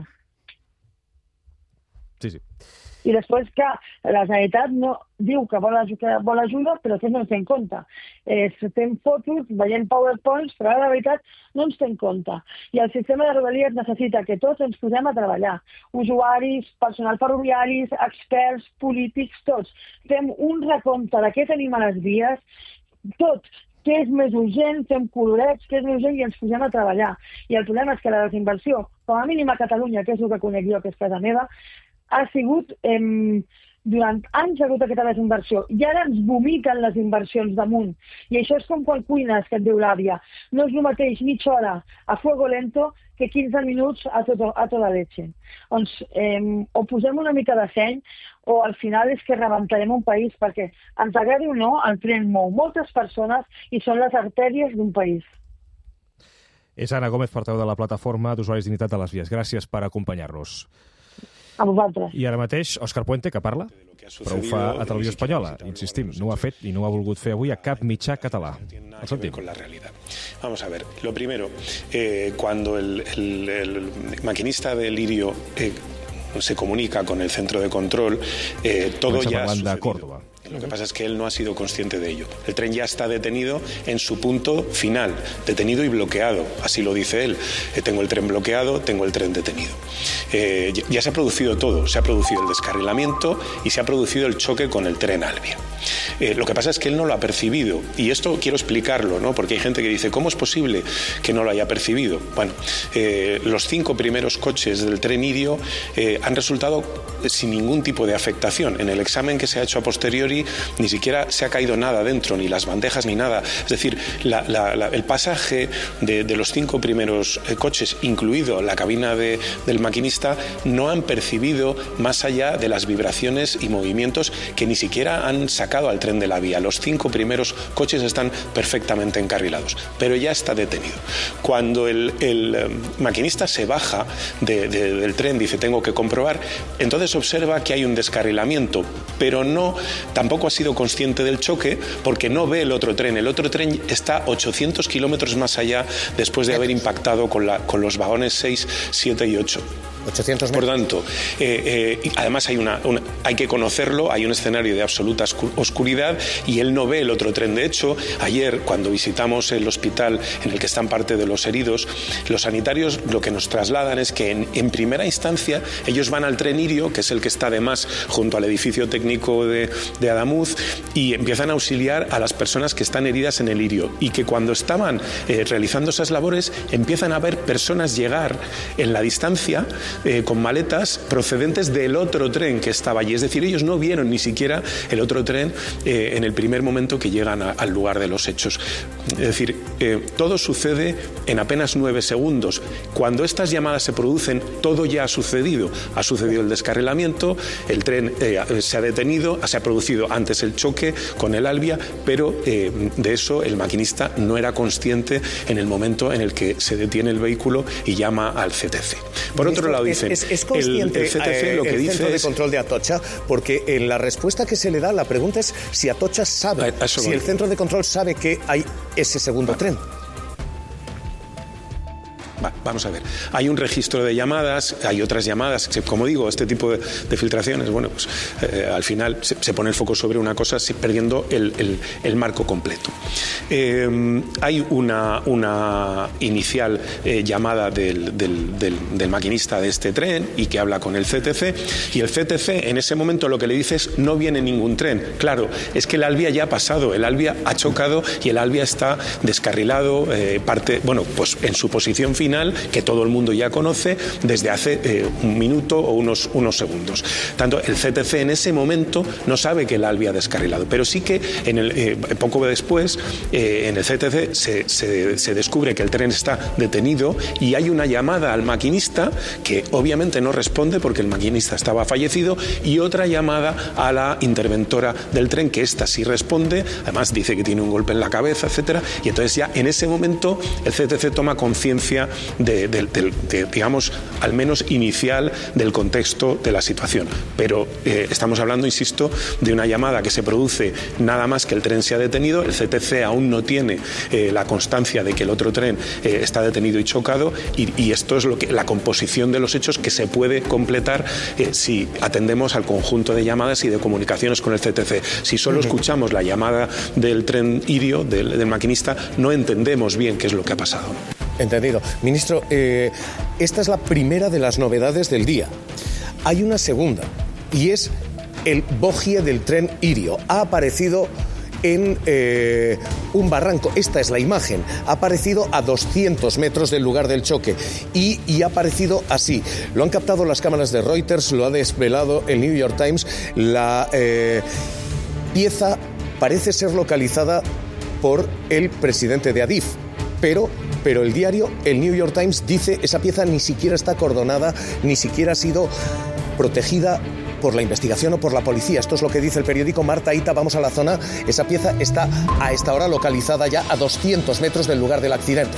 Sí, sí. I després que la Generalitat no, diu que vol, que vol ajuda, però que no ens té en compte. Eh, fem fotos, veiem PowerPoints, però ara la veritat no ens té en compte. I el sistema de Rodalies necessita que tots ens posem a treballar. Usuaris, personal ferroviaris, experts, polítics, tots. Fem un recompte de què tenim a les vies, tot, què és més urgent, fem colorets, què és més urgent i ens posem a treballar. I el problema és que la desinversió, com a mínim a Catalunya, que és el que conec jo, que és casa meva, ha sigut, eh, durant anys ha hagut aquesta desinversió, i ara ens vomiten les inversions damunt. I això és com quan cuines, que et diu l'àvia. No és el mateix mitja hora a fuego lento que quinze minuts a, tot, a tota leche. Doncs eh, o posem una mica de seny, o al final és que rebentarem un país, perquè ens agradi o no, el tren mou moltes persones i són les artèries d'un país. És Anna Gómez, portaveu de la plataforma d'usuaris Dignitat de les Vies. Gràcies per acompanyar-nos. A vosaltres. I ara mateix, Òscar Puente, que parla, però ho fa a Televisió Espanyola. Insistim, no ho ha fet i no ho ha volgut fer avui a cap mitjà català. El sentim. Con la realidad. Vamos a ver, lo primero, eh, cuando el, el, el maquinista de Lirio eh, se comunica con el centro de control, eh, todo ya ha sucedido. De Córdoba. Lo que pasa es que él no ha sido consciente de ello. El tren ya está detenido en su punto final, detenido y bloqueado, así lo dice él. Eh, tengo el tren bloqueado, tengo el tren detenido. Eh, ya, ya se ha producido todo, se ha producido el descarrilamiento y se ha producido el choque con el tren Albia. Eh, lo que pasa es que él no lo ha percibido, y esto quiero explicarlo, ¿no? Porque hay gente que dice, ¿cómo es posible que no lo haya percibido? Bueno, eh, los cinco primeros coches del tren Irio eh, han resultado sin ningún tipo de afectación. En el examen que se ha hecho a posteriori ni siquiera se ha caído nada dentro, ni las bandejas ni nada. Es decir, la, la, la, el pasaje de, de los cinco primeros eh, coches, incluido la cabina de, del maquinista, no han percibido más allá de las vibraciones y movimientos que ni siquiera han sacado sacado al tren de la vía. Los cinco primeros coches están perfectamente encarrilados, pero ya está detenido. Cuando el, el eh, maquinista se baja de, de, del tren, dice tengo que comprobar, entonces observa que hay un descarrilamiento, pero no, tampoco ha sido consciente del choque porque no ve el otro tren. El otro tren está ochocientos kilómetros más allá después de haber impactado con, la, con los vagones seis, siete y ocho. ochocientos Por tanto, eh, eh, además hay, una, una, hay que conocerlo, hay un escenario de absoluta oscuridad y él no ve el otro tren. De hecho, ayer cuando visitamos el hospital en el que están parte de los heridos, los sanitarios lo que nos trasladan es que en, en primera instancia ellos van al tren Irio, que es el que está además junto al edificio técnico de, de Adamuz, y empiezan a auxiliar a las personas que están heridas en el Irio, y que cuando estaban eh, realizando esas labores empiezan a ver personas llegar en la distancia Eh, con maletas procedentes del otro tren que estaba allí. Es decir, ellos no vieron ni siquiera el otro tren eh, en el primer momento que llegan a, al lugar de los hechos. Es decir, eh, todo sucede en apenas nueve segundos. Cuando estas llamadas se producen, todo ya ha sucedido. Ha sucedido el descarrilamiento, el tren eh, se ha detenido, se ha producido antes el choque con el Albia, pero eh, de eso el maquinista no era consciente en el momento en el que se detiene el vehículo y llama al C T C. Por otro lado, dicen, es, es consciente el, el C T C lo que el dice centro es, de control de Atocha, porque en la respuesta que se le da, la pregunta es si Atocha sabe, si voy. el centro de control sabe que hay ese segundo tren. Va, vamos a ver. Hay un registro de llamadas, hay otras llamadas. Como digo, este tipo de, de filtraciones, bueno, pues eh, al final se, se pone el foco sobre una cosa, perdiendo el, el, el marco completo. Eh, hay una, una inicial eh, llamada del, del, del, del maquinista de este tren y que habla con el C T C, y el C T C en ese momento lo que le dice es no viene ningún tren. Claro, es que el Albia ya ha pasado, el Albia ha chocado y el Albia está descarrilado, eh, parte, bueno, pues en su posición final, que todo el mundo ya conoce desde hace eh, un minuto o unos, unos segundos. Tanto el C T C en ese momento no sabe que el Albia ha descarrilado, pero sí que en el, eh, poco después eh, en el C T C se, se, se descubre que el tren está detenido y hay una llamada al maquinista que obviamente no responde porque el maquinista estaba fallecido, y otra llamada a la interventora del tren, que esta sí responde, además dice que tiene un golpe en la cabeza, etcétera, y entonces ya en ese momento el C T C toma conciencia De, de, de, de, digamos, al menos inicial del contexto de la situación. Pero eh, estamos hablando, insisto, de una llamada que se produce nada más que el tren se ha detenido, el C T C aún no tiene eh, la constancia de que el otro tren eh, está detenido y chocado, y, y esto es lo que, la composición de los hechos que se puede completar eh, si atendemos al conjunto de llamadas y de comunicaciones con el C T C. Si solo escuchamos la llamada del tren Irio, del, del maquinista, no entendemos bien qué es lo que ha pasado. Entendido. Ministro, eh, esta es la primera de las novedades del día. Hay una segunda, y es el bogie del tren Irio. Ha aparecido en eh, un barranco. Esta es la imagen. Ha aparecido a doscientos metros del lugar del choque y, y ha aparecido así. Lo han captado las cámaras de Reuters, lo ha desvelado el New York Times. La eh, pieza parece ser localizada por el presidente de Adif, pero... Pero el diario, el New York Times, dice esa pieza ni siquiera está acordonada, ni siquiera ha sido protegida por la investigación o por la policía. Esto es lo que dice el periódico. Marta Ita, vamos a la zona. Esa pieza está a esta hora localizada ya a doscientos metros del lugar del accidente.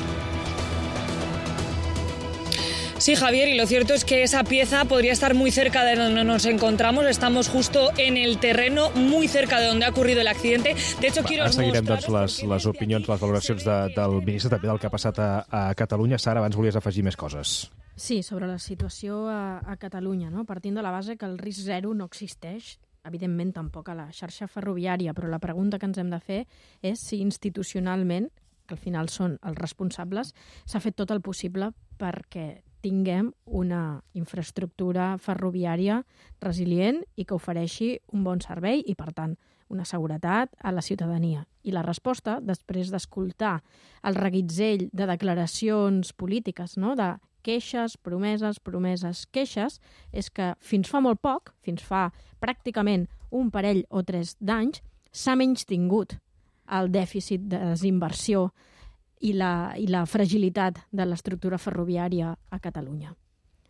Sí, Javier, y lo cierto es que esa pieza podría estar muy cerca de donde nos encontramos. Estamos justo en el terreno, muy cerca de donde ha ocurrido el accidente. De hecho, quiero Ara seguirem doncs, les, les opinions, les valoracions de, del ministre, també del que ha passat a, a Catalunya. Sara, abans volies afegir més coses. Sí, sobre la situació a, a Catalunya, no? Partint de la base que el risc zero no existeix, evidentment tampoc a la xarxa ferroviària, però la pregunta que ens hem de fer és si institucionalment, que al final són els responsables, s'ha fet tot el possible perquè tinguem una infraestructura ferroviària resilient i que ofereixi un bon servei i, per tant, una seguretat a la ciutadania. I la resposta, després d'escoltar el reguitzell de declaracions polítiques, no?, de queixes, promeses, promeses, queixes, és que fins fa molt poc, fins fa pràcticament un parell o tres d'anys, s'ha menystingut el dèficit de desinversió i la, i la fragilitat de l'estructura ferroviària a Catalunya.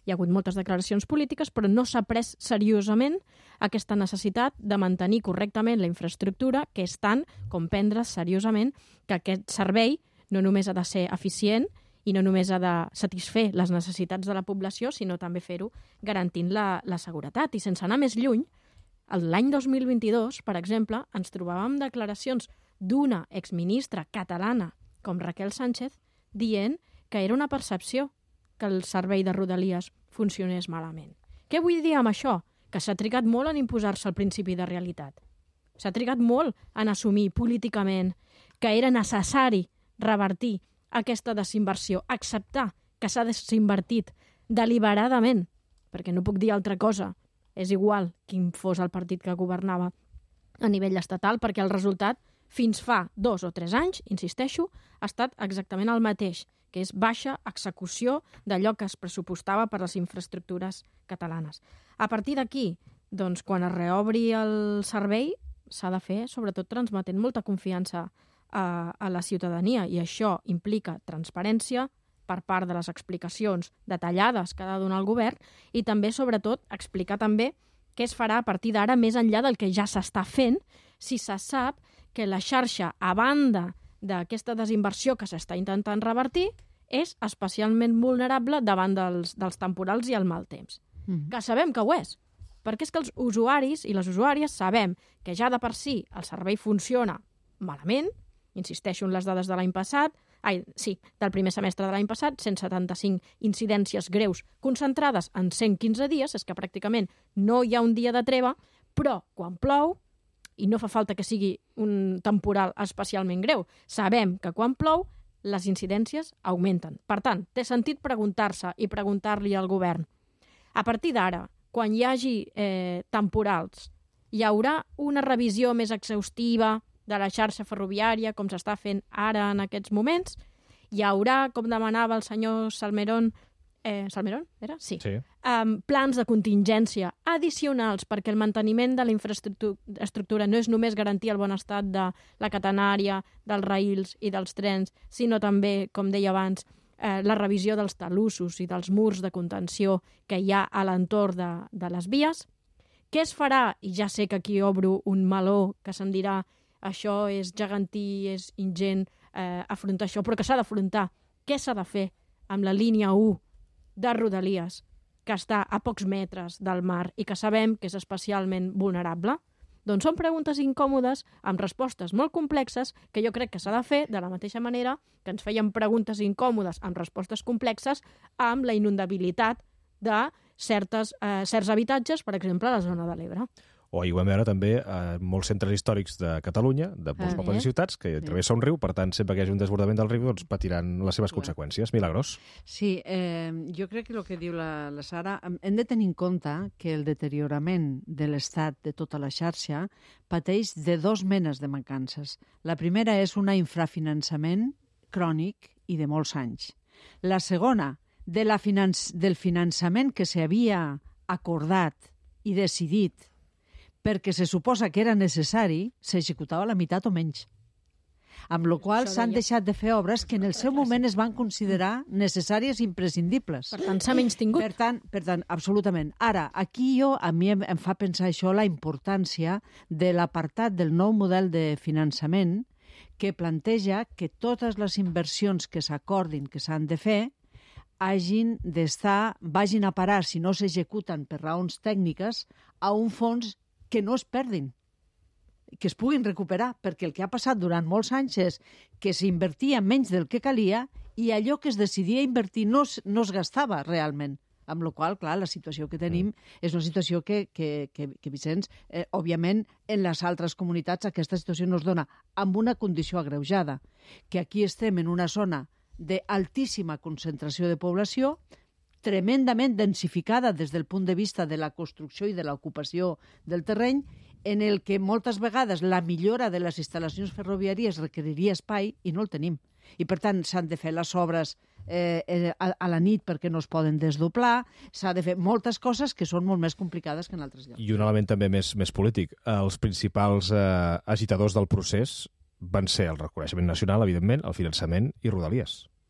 Hi ha hagut moltes declaracions polítiques, però no s'ha pres seriosament aquesta necessitat de mantenir correctament la infraestructura, que és tant com prendre seriosament que aquest servei no només ha de ser eficient i no només ha de satisfer les necessitats de la població, sinó també fer-ho garantint la, la seguretat. I sense anar més lluny, l'any dos mil vint-i-dos, per exemple, ens trobàvem declaracions d'una exministra catalana com Raquel Sánchez dient que era una percepció que el servei de Rodalies funcionés malament. Què vull dir amb això? Que s'ha trigat molt en imposar-se el principi de realitat. S'ha trigat molt en assumir políticament que era necessari revertir aquesta desinversió, acceptar que s'ha desinvertit deliberadament, perquè no puc dir altra cosa, és igual quin fos el partit que governava a nivell estatal, perquè el resultat fins fa dos o tres anys, insisteixo, ha estat exactament el mateix, que és baixa execució d'allò que es pressupostava per les infraestructures catalanes. A partir d'aquí, doncs, quan es reobri el servei, s'ha de fer, sobretot, transmetent molta confiança a, a la ciutadania, i això implica transparència per part de les explicacions detallades que ha de donar el govern, i també, sobretot, explicar també què es farà a partir d'ara més enllà del que ja s'està fent, si se sap que la xarxa, a banda d'aquesta desinversió que s'està intentant revertir, és especialment vulnerable davant dels, dels temporals i el mal temps. Mm. Que sabem que ho és, perquè és que els usuaris i les usuàries sabem que ja de per si el servei funciona malament, insisteixo en les dades de l'any passat, ai, sí, del primer semestre de l'any passat, cent setanta-cinc incidències greus concentrades en cent quinze dies, és que pràcticament no hi ha un dia de treva, però quan plou, i no fa falta que sigui un temporal especialment greu, sabem que quan plou les incidències augmenten. Per tant, té sentit preguntar-se i preguntar-li al govern. A partir d'ara, quan hi hagi eh, temporals, hi haurà una revisió més exhaustiva de la xarxa ferroviària, com s'està fent ara en aquests moments? Hi haurà, com demanava el senyor Salmerón, eh, Salmerón, era? Sí. sí. Um, plans de contingència addicionals perquè el manteniment de la infraestructura no és només garantir el bon estat de la catenària, dels raïls i dels trens, sinó també, com deia abans, eh, la revisió dels talussos i dels murs de contenció que hi ha a l'entorn de, de les vies. Què es farà? I ja sé que aquí obro un meló que se'n dirà això és gegantí, és ingent eh, afrontar això, però que s'ha d'afrontar. Què s'ha de fer amb la línia u de Rodalies, que està a pocs metres del mar i que sabem que és especialment vulnerable? Doncs són preguntes incòmodes amb respostes molt complexes que jo crec que s'ha de fer de la mateixa manera que ens feien preguntes incòmodes amb respostes complexes amb la inundabilitat de certes, eh, certs habitatges, per exemple, a la zona de l'Ebre. O hi ho vam veure també a molts centres històrics de Catalunya, de molts ah, pobles i ciutats, que sí. travessa un riu, per tant, sempre que hi hagi un desbordament del riu, doncs patiran les seves Clar. conseqüències. Milagros? Sí, eh, jo crec que el que diu la, la Sara, hem de tenir en compte que el deteriorament de l'estat de tota la xarxa pateix de dos menes de mancances. La primera és un infrafinançament crònic i de molts anys. La segona, de la finanç, del finançament que s'havia acordat i decidit perquè se suposa que era necessari, s'executava la meitat o menys. Amb la qual s'han deixat de fer obres que en el seu moment es van considerar necessàries i imprescindibles. Per tant, s'ha menystingut. Per tant, per tant, absolutament. Ara, aquí jo, a mi em, em fa pensar això la importància de l'apartat del nou model de finançament que planteja que totes les inversions que s'acordin que s'han de fer hagin d'estar, vagin a parar, si no s'executen per raons tècniques, a un fons que no es perdin, que es puguin recuperar, perquè el que ha passat durant molts anys és que s'invertia menys del que calia i allò que es decidia invertir no es, no es gastava realment. Amb la qual, clar, la situació que tenim és una situació que, que, que, que Vicenç, eh, òbviament, en les altres comunitats aquesta situació no es dona, amb una condició agreujada, que aquí estem en una zona d'altíssima concentració de població, tremendament densificada des del punt de vista de la construcció i de l'ocupació del terreny, en el que moltes vegades la millora de les instal·lacions ferroviàries requeriria espai i no el tenim. I, per tant, s'han de fer les obres eh, a, a la nit perquè no es poden desdoblar, s'ha de fer moltes coses que són molt més complicades que en altres llocs. I un element també més, més polític. Els principals eh, agitadors del procés van ser el reconeixement nacional, evidentment, el finançament i Rodalies.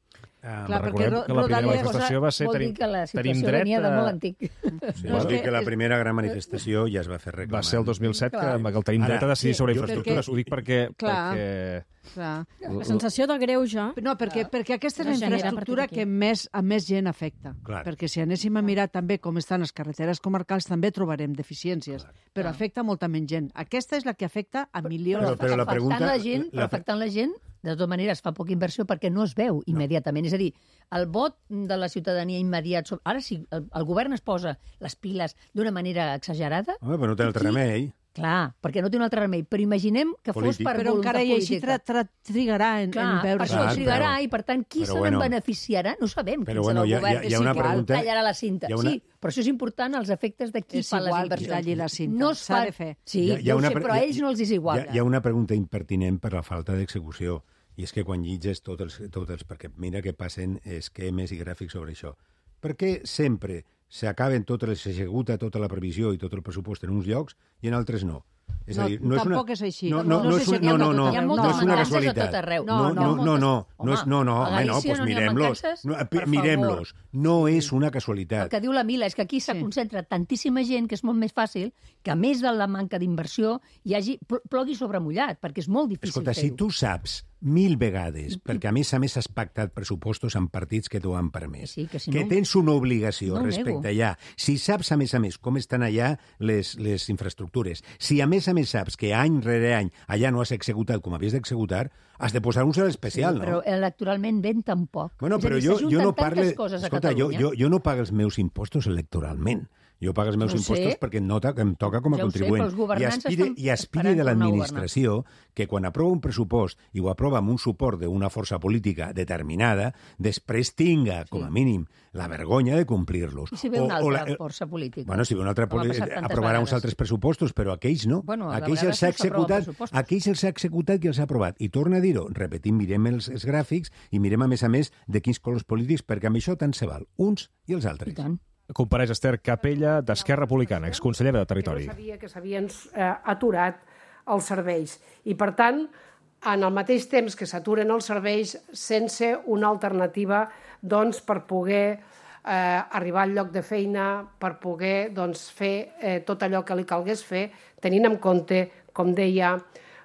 Uh, Clar, recordem que la primera manifestació va ser... Vol dir que la situació venia de molt antic. Sí, vol dir que la primera gran manifestació ja es va fer reclamar. Va ser el dos mil set, que, que el tenim dret a decidir sobre infraestructures. Ho dic perquè... Clar. Clar. La sensació de greuge... No, perquè, perquè aquesta és la infraestructura que més, a més gent afecta. Clar. Perquè si anéssim a mirar també com estan les carreteres comarcals també trobarem deficiències, Clar. però Clar. afecta molta menys gent. Aquesta és la que afecta a milions. Però, però, la pregunta, afectant la gent, la... però afectant la gent, de tota manera, es fa poca inversió perquè no es veu immediatament. No. És a dir, el vot de la ciutadania immediat... Ara sí, el, el govern es posa les piles d'una manera exagerada... Home, però no té altre remei. Clar, perquè no té un altre remei. Però imaginem que Polític. fos per però voluntat política. Però encara i així tra, tra, trigarà en, Clar, en veure... Per això Clar, trigarà, però, i per tant, qui se bueno, n'en beneficiarà? No sabem però quin bueno, serà el hi ha, govern. Hi ha, hi ha una pregunta... tallarà la cinta. Una... Sí, però això és important, els efectes de qui és fa igual, les inversions. talli la cinta. No s'ha fa... de fer. Sí, hi ha, hi ha no una, sé, però a ells no els és igual. Hi ha, hi ha una pregunta impertinent per la falta d'execució. I és que quan llitges tots els, tots els... Perquè mira que passen esquemes i gràfics sobre això. Per què sempre s'acaben tot l'executa, tota la previsió i tot el pressupost en uns llocs i en altres no? És no, a dir, no tampoc és, una... és així. No, no, no, no, és, un... no, no, no, no, no és una casualitat. No, no, no, no, no, no, és, no, no, home, no, doncs mirem-los. No, mirem-los. No és una casualitat. El que diu la Mila és que aquí se concentra tantíssima gent que és molt més fàcil que, a més de la manca d'inversió, hi hagi plogui sobre mullat, perquè és molt difícil Escolta, fer-ho. si tu saps mil vegades, perquè a més a més has pactat pressupostos amb partits que t'ho han permès, sí, que, si que no, tens una obligació no respecte allà, si saps a més a més com estan allà les, les infraestructures, si a més a més saps que any rere any allà no has executat com havies d'executar, has de posar un cel especial, sí, no? però electoralment ven tampoc. Bueno, és però dir, jo, jo no parlo... Escolta, jo, jo, jo no pago els meus impostos electoralment. Jo pago els meus no impostos perquè em, nota, em toca com a ja contribuent. Sé, I aspire, i aspire de l'administració que quan aprova un pressupost i ho aprova amb un suport d'una força política determinada, després tinga, sí. com a mínim, la vergonya de complir-los. I si ve una o, altra o la, força política? Bueno, si ve una altra política, aprovarà uns altres pressupostos, però aquells no. Bueno, aquells els ha executat, aquells els ha executat i els ha aprovat. I torna a dir-ho, repetim, mirem els, els gràfics i mirem, a més a més, de quins colors polítics, perquè amb això tant se val, uns i els altres. I tant. Compareix Esther Capella, d'Esquerra Republicana, exconsellera de Territori. Que no sabia que s'havien eh, aturat els serveis. I, per tant, en el mateix temps que s'aturen els serveis, sense una alternativa doncs, per poder eh, arribar al lloc de feina, per poder doncs, fer eh, tot allò que li calgués fer, tenint en compte, com deia,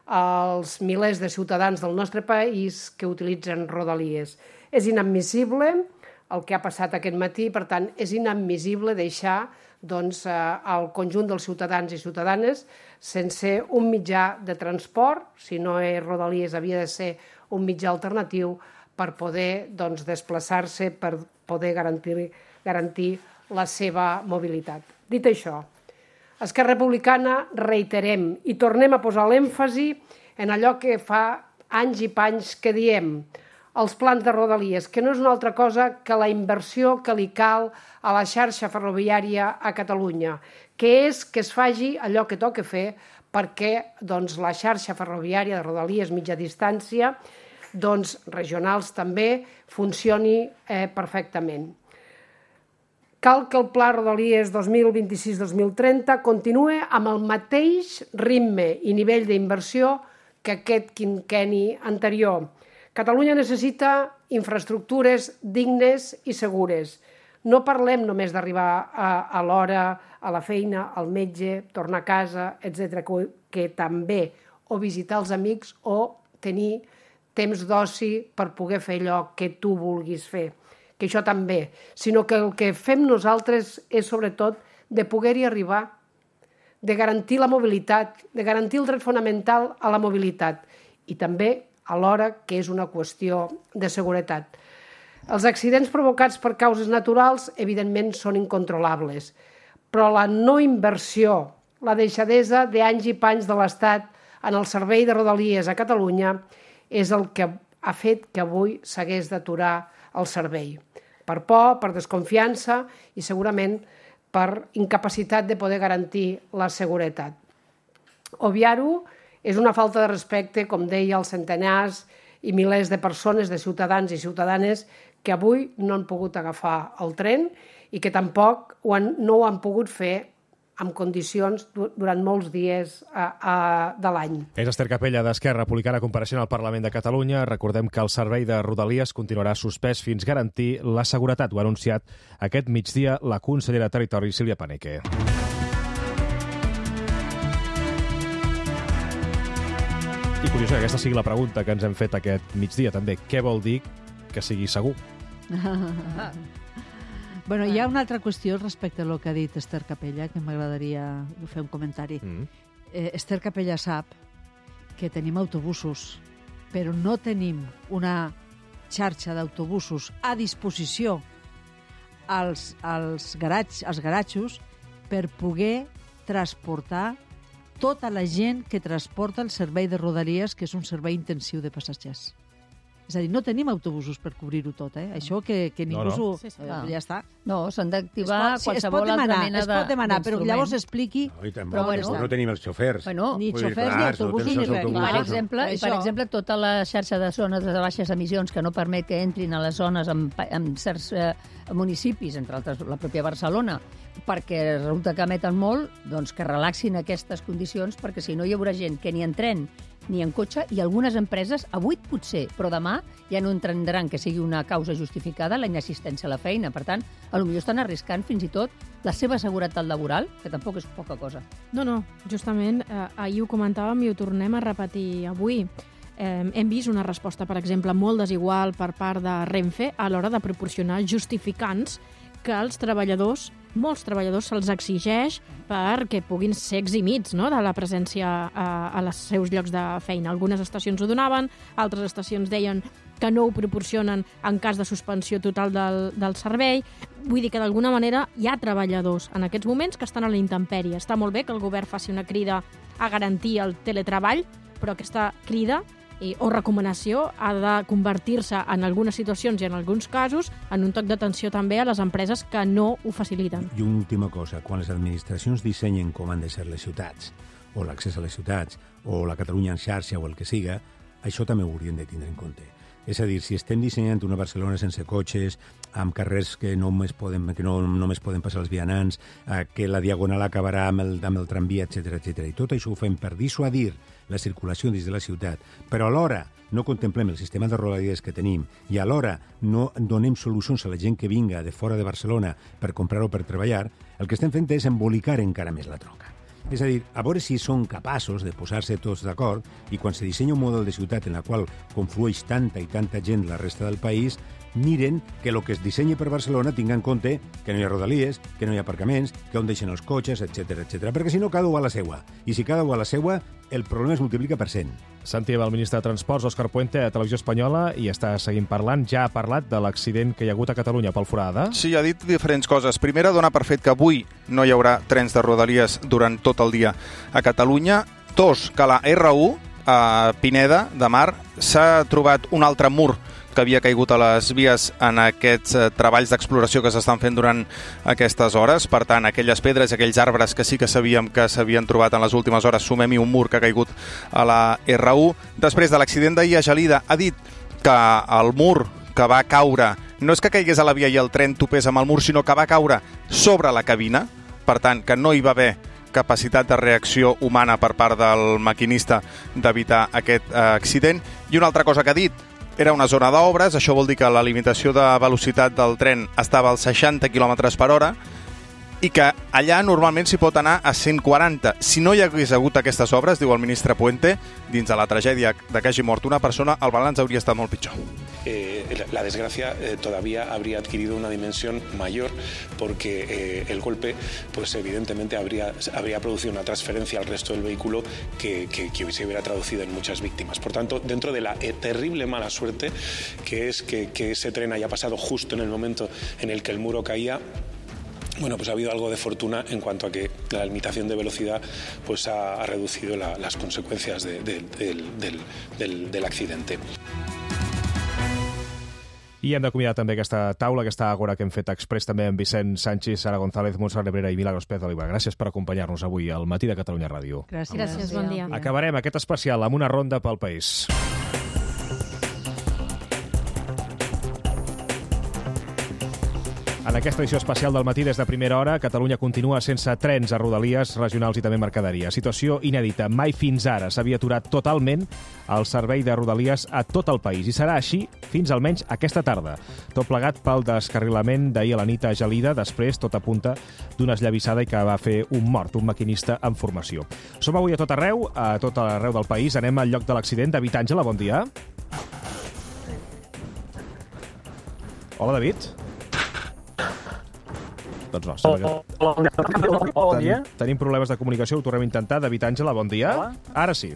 els milers de ciutadans del nostre país que utilitzen Rodalies. És inadmissible el que ha passat aquest matí, per tant, és inadmissible deixar doncs, el conjunt dels ciutadans i ciutadanes sense un mitjà de transport, si no és Rodalies havia de ser un mitjà alternatiu per poder doncs, desplaçar-se, per poder garantir, garantir la seva mobilitat. Dit això, Esquerra Republicana reiterem i tornem a posar l'èmfasi en allò que fa anys i panys que diem, els plans de Rodalies, que no és una altra cosa que la inversió que li cal a la xarxa ferroviària a Catalunya, que és que es faci allò que toca fer perquè doncs, la xarxa ferroviària de Rodalies mitja distància, doncs, regionals també, funcioni eh, perfectament. Cal que el pla Rodalies dos mil vint-i-sis dos mil trenta continue amb el mateix ritme i nivell d'inversió que aquest quinquenni anterior. Catalunya necessita infraestructures dignes i segures. No parlem només d'arribar a, a l'hora, a la feina, al metge, tornar a casa, etcètera, que, que també, o visitar els amics o tenir temps d'oci per poder fer allò que tu vulguis fer, que això també, sinó que el que fem nosaltres és sobretot de poder-hi arribar, de garantir la mobilitat, de garantir el dret fonamental a la mobilitat i també alhora que és una qüestió de seguretat. Els accidents provocats per causes naturals, evidentment, són incontrolables, però la no inversió, la deixadesa d'anys i panys de l'Estat en el servei de Rodalies a Catalunya és el que ha fet que avui s'hagués d'aturar el servei. Per por, per desconfiança i segurament per incapacitat de poder garantir la seguretat. Obviar-ho és una falta de respecte, com deia, als centenars i milers de persones, de ciutadans i ciutadanes que avui no han pogut agafar el tren i que tampoc ho han, no ho han pogut fer en condicions durant molts dies a, a, de l'any. És Esther Capella, d'Esquerra Republicana, compareixent al Parlament de Catalunya. Recordem que el servei de Rodalies continuarà suspès fins garantir la seguretat. Ho ha anunciat aquest migdia la consellera de Territori, Sílvia Paneque. I curiós que aquesta sigui la pregunta que ens hem fet aquest migdia també. Què vol dir que sigui segur? Bueno, hi ha una altra qüestió respecte a lo que ha dit Esther Capella, que m'agradaria fer un comentari. Mm. Eh, Esther Capella sap que tenim autobusos, però no tenim una xarxa d'autobusos a disposició als, als, garatx, als garatxos per poder transportar tota la gent que transporta el servei de Rodalies, que és un servei intensiu de passatgers. És a dir, no tenim autobusos per cobrir-ho tot, eh? Això que, que ningú... No, no. Sí, sí. Eh, ja està. No, s'han d'activar sí, qualsevol altra mena es pot demanar, però llavors expliqui... No, i també, però, bueno, no tenim els xofers. Bueno, ni xofers ni autobusos. No I, per exemple, i per exemple, tota la xarxa de zones de baixes emissions que no permet que entrin a les zones en, en certs eh, municipis, entre altres la pròpia Barcelona, perquè resulta que emeten molt, doncs que relaxin aquestes condicions, perquè si no hi haurà gent que ni en tren ni en cotxe, i algunes empreses, avui potser, però demà ja no entendran que sigui una causa justificada la inassistència a la feina. Per tant, potser estan arriscant fins i tot la seva seguretat laboral, que tampoc és poca cosa. No, no, justament eh, ahir ho comentàvem i ho tornem a repetir avui. Eh, hem vist una resposta, per exemple, molt desigual per part de Renfe a l'hora de proporcionar justificants que els treballadors, molts treballadors, se'ls exigeix perquè puguin ser eximits, no?, de la presència a, a les seus llocs de feina. Algunes estacions ho donaven, altres estacions deien que no ho proporcionen en cas de suspensió total del, del servei. Vull dir que d'alguna manera hi ha treballadors en aquests moments que estan a la intempèrie. Està molt bé que el govern faci una crida a garantir el teletreball, però aquesta crida i, o recomanació ha de convertir-se en algunes situacions i en alguns casos en un toc d'atenció també a les empreses que no ho faciliten. I una última cosa, quan les administracions dissenyen com han de ser les ciutats, o l'accés a les ciutats, o la Catalunya en xarxa o el que siga, això també ho haurien de tindre en compte. És a dir, si estem dissenyant una Barcelona sense cotxes, amb carrers que només poden, que no només poden passar els vianants, eh, que la diagonal acabarà amb el, amb el tramvia, etcètera, etcètera, i tot això ho fem per dissuadir la circulació dins de la ciutat, però alhora no contemplem el sistema de rodalies que tenim i alhora no donem solucions a la gent que vinga de fora de Barcelona per comprar o per treballar, el que estem fent és embolicar encara més la tronca. És a dir, a veure si són capaços de posar-se tots d'acord i quan se dissenya un model de ciutat en la qual conflueix tanta i tanta gent la resta del país, miren que el que es dissenyi per Barcelona tinga en compte que no hi ha rodalies, que no hi ha aparcaments, que on deixen els cotxes, etcètera, etcètera. Perquè si no, cada un a la seua. I si cada un a la seua, el problema es multiplica per cent. Sentíem el ministre de Transports, Òscar Puente, a Televisió Espanyola, i està seguint parlant. Ja ha parlat de l'accident que hi ha hagut a Catalunya pel Forada. Sí, ha dit diferents coses. Primera, dona per fet que avui no hi haurà trens de Rodalies durant tot el dia a Catalunya. Dos, que la erre u, a Pineda de Mar, s'ha trobat un altre mur que havia caigut a les vies en aquests eh, treballs d'exploració que s'estan fent durant aquestes hores. Per tant, aquelles pedres, aquells arbres que sí que sabíem que s'havien trobat en les últimes hores, sumem-hi un mur que ha caigut a la erre u. Després de l'accident d'ahir a Gelida, ha dit que el mur que va caure no és que caigués a la via i el tren topés amb el mur, sinó que va caure sobre la cabina, per tant, que no hi va haver capacitat de reacció humana per part del maquinista d'evitar aquest eh, accident. I una altra cosa que ha dit, era una zona d'obres, això vol dir que la limitació de velocitat del tren estava als seixanta quilòmetres per hora i que allà normalment s'hi pot anar a cent quaranta. Si no hi hagués hagut aquestes obres, diu el ministre Puente, dins de la tragèdia de que hagi mort una persona, el balanç hauria estat molt pitjor. Eh, la desgracia eh, todavía habría adquirido una dimensión mayor porque eh, el golpe, pues evidentemente habría, habría producido una transferencia al resto del vehículo que, que, que se hubiera traducido en muchas víctimas. Por tanto, dentro de la eh, terrible mala suerte que es que, que ese tren haya pasado justo en el momento en el que el muro caía, bueno, pues ha habido algo de fortuna en cuanto a que la limitación de velocidad pues ha, ha reducido la, las consecuencias de, de, del, del, del, del accidente. I hem d'acomiadar també aquesta taula, aquesta àgora que hem fet express també amb Vicent Sánchez, Sara González, Montserrat Nebrera i Milagros Pérez d'Oliva. Gràcies per acompanyar-nos avui al Matí de Catalunya Ràdio. Gràcies, Gràcies bon dia. Acabarem aquest especial amb una ronda pel país. En aquesta edició especial del matí des de primera hora, Catalunya continua sense trens a Rodalies, regionals i també mercaderia. Situació inèdita. Mai fins ara s'havia aturat totalment el servei de Rodalies a tot el país. I serà així fins almenys aquesta tarda. Tot plegat pel descarrilament d'ahir a la nit a Gelida, després tot apunta d'una esllavissada i que va fer un mort, un maquinista en formació. Som avui a tot arreu, a tot arreu del país. Anem al lloc de l'accident. David Àngela, bon dia. Hola, David. Doncs no, sembla que... Bon dia. Tenim problemes de comunicació, ho tornem a intentar. David Àngela, bon dia. Hola. Ara sí.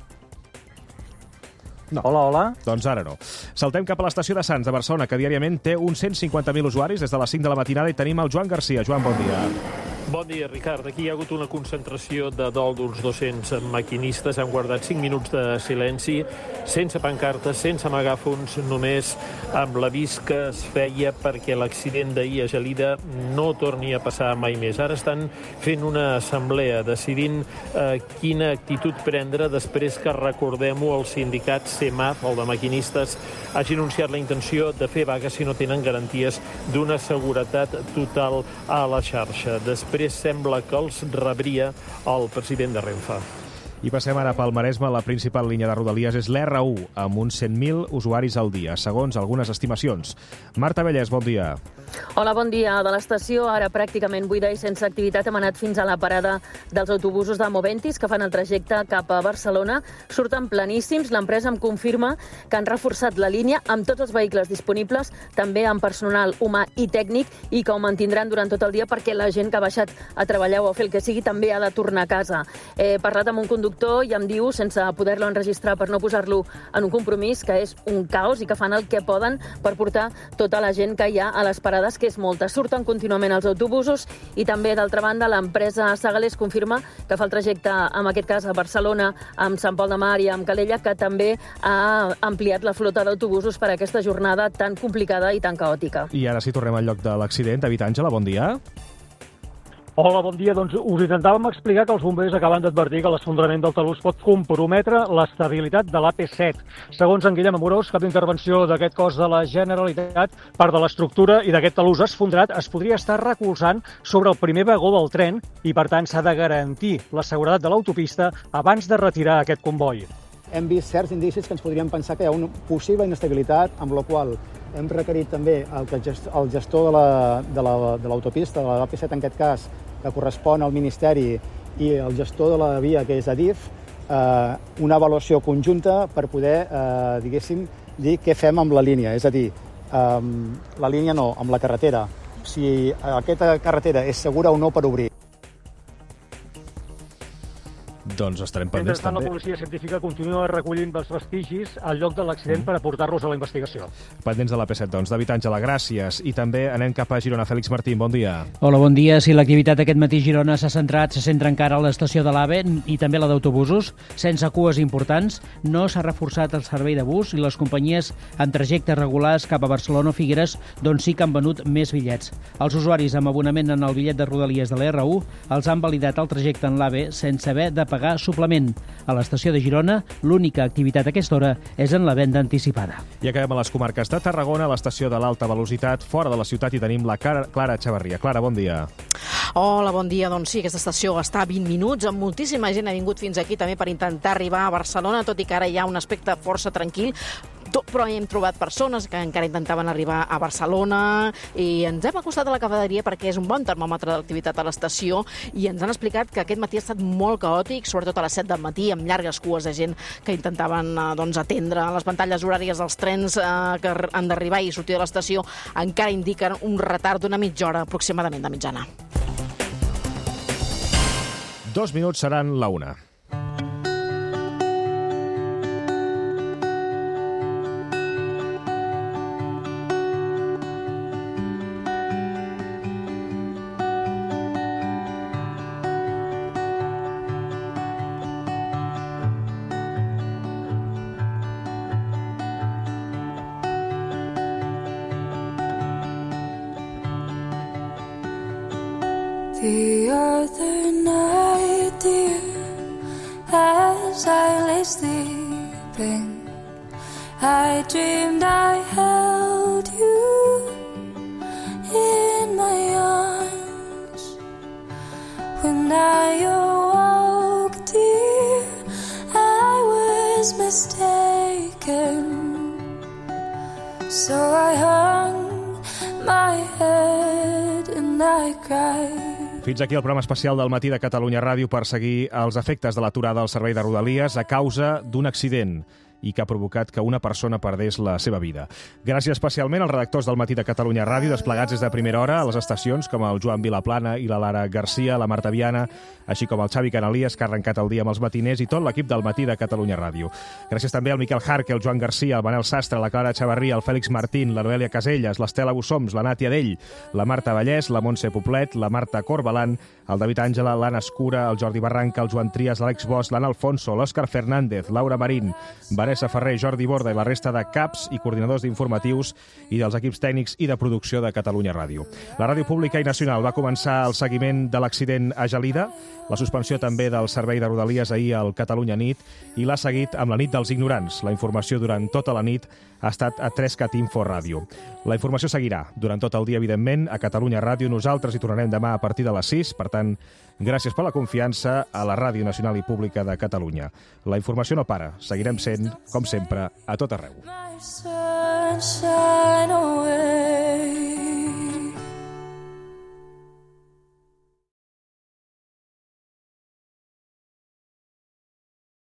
No. Hola, hola. Doncs ara no. Saltem cap a l'estació de Sants de Barcelona, que diàriament té uns cent cinquanta mil usuaris des de les cinc de la matinada, i tenim el Joan Garcia. Joan, bon dia. Bon dia, Ricard. Aquí hi ha hagut una concentració de dol d'uns dos-cents maquinistes. Han guardat cinc minuts de silenci, sense pancartes, sense megàfons, només amb l'avís que es feia perquè l'accident d'ahir a Gelida no torni a passar mai més. Ara estan fent una assemblea, decidint eh, quina actitud prendre després que, recordem-ho, el sindicat CEMAF, el de maquinistes, hagi anunciat la intenció de fer vaga si no tenen garanties d'una seguretat total a la xarxa. Després sembla que els rebria el president de Renfe. I passem ara pel Maresme. La principal línia de Rodalies és l'R u, amb uns cent mil usuaris al dia, segons algunes estimacions. Marta Vallès, bon dia. Hola, bon dia. De l'estació, ara pràcticament buida i sense activitat, hem anat fins a la parada dels autobusos de Moventis, que fan el trajecte cap a Barcelona. Surten planíssims. L'empresa em confirma que han reforçat la línia amb tots els vehicles disponibles, també amb personal humà i tècnic, i que ho mantindran durant tot el dia perquè la gent que ha baixat a treballar o a fer el que sigui també ha de tornar a casa. He parlat amb un conductor i em diu, sense poder-lo enregistrar per no posar-lo en un compromís, que és un caos i que fan el que poden per portar tota la gent que hi ha a les parades, que és molta. Surten contínuament els autobusos i també, d'altra banda, l'empresa Sagalés confirma que fa el trajecte, en aquest cas a Barcelona, amb Sant Pol de Mar i amb Calella, que també ha ampliat la flota d'autobusos per a aquesta jornada tan complicada i tan caòtica. I ara sí, tornem al lloc de l'accident. David Àngela, bon dia. Hola, bon dia. Doncs us intentàvem explicar que els bombers acaben d'advertir que l'esfondrament del talús pot comprometre l'estabilitat de l'A P set. Segons en Guillem Amorós, cap intervenció d'aquest cos de la Generalitat, part de l'estructura i d'aquest talús esfondrat es podria estar recolzant sobre el primer vagó del tren i, per tant, s'ha de garantir la seguretat de l'autopista abans de retirar aquest comboi. Hem vist certs indicis que ens podríem pensar que hi ha una possible inestabilitat, amb la qual hem requerit també el, el gestor de l'autopista, de l'A P set en aquest cas, que correspon al Ministeri, i el gestor de la via, que és Adif, eh, una avaluació conjunta per poder, eh, diguéssim, dir què fem amb la línia. És a dir, eh, la línia no, amb la carretera. Si aquesta carretera és segura o no per obrir. Doncs estarem pendents Mentrestant, també. la policia científica continua recollint els vestigis al lloc de l'accident mm. per aportar-los a la investigació. Pendents de l'A P set, doncs. David Àngela, gràcies. I també anem cap a Girona. Fèlix Martín, bon dia. Hola, bon dia. Si l'activitat aquest matí a Girona s'ha centrat, se centra encara a l'estació de l'AVE i també la d'autobusos, sense cues importants. No s'ha reforçat el servei de bus i les companyies amb trajectes regulars cap a Barcelona o Figueres, d'on sí que han venut més bitllets. Els usuaris amb abonament en el bitllet de Rodalies de l'R u els han validat el trajecte en l'AVE sense haver de pagar suplement. A l'estació de Girona, l'única activitat a aquesta hora és en la venda anticipada. I acabem a les comarques de Tarragona, a l'estació de l'alta velocitat. Fora de la ciutat hi tenim la Clara Echevarria. Clara, bon dia. Hola, bon dia. Doncs sí, aquesta estació està a vint minuts, amb moltíssima gent ha vingut fins aquí també per intentar arribar a Barcelona, tot i que ara hi ha un aspecte força tranquil. Però hem trobat persones que encara intentaven arribar a Barcelona i ens hem acostat a la cafeteria perquè és un bon termòmetre de l'activitat a l'estació i ens han explicat que aquest matí ha estat molt caòtic, sobretot a les set del matí, amb llargues cues de gent que intentaven doncs, atendre les pantalles horàries dels trens eh, que han d'arribar i sortir de l'estació. Encara indiquen un retard d'una mitja hora aproximadament de mitjana. Dos minuts seran la una. The other night, dear, as I lay sleeping, I dreamed I held you in mistaken. So I hung my head and I cried. Fins aquí el programa especial del Matí de Catalunya Ràdio per seguir els efectes de l'aturada al servei de Rodalies a causa d'un accident i que ha provocat que una persona perdés la seva vida. Gràcies especialment als redactors del Matí de Catalunya Ràdio, desplegats des de primera hora a les estacions, com el Joan Vilaplana i la Lara Garcia, la Marta Viana, així com el Xavi Canalies, que ha arrencat el dia amb els matiners, i tot l'equip del Matí de Catalunya Ràdio. Gràcies també al Miquel Jarque, el Joan Garcia, el Manel Sastre, la Clara Chavarria, el Fèlix Martín, la Noelia Caselles, l'Estela Bussoms, la Nàtia Dell, la Marta Vallès, la Montse Poblet, la Marta Corbalan, el David Àngela, l'Anna Escura, el Jordi Barranca, el Joan Trias, l'Àlex Bosch, l'Anna Alfonso, l'Òscar Fernández, Laura Marín, Vanessa Ferrer, Jordi Borda i la resta de caps i coordinadors d'informatius i dels equips tècnics i de producció de Catalunya Ràdio. La ràdio pública i nacional va començar el seguiment de l'accident a Gelida, la suspensió també del servei de Rodalies ahir al Catalunya Nit i l'ha seguit amb la nit dels ignorants. La informació durant tota la nit ha estat a tres cat Info Ràdio. La informació seguirà durant tot el dia, evidentment, a Catalunya Ràdio. Nosaltres hi tornarem demà a partir de les sis. Per tant, gràcies per la confiança a la Ràdio Nacional i Pública de Catalunya. La informació no para. Seguirem sent, com sempre, a tot arreu. My sunshine away.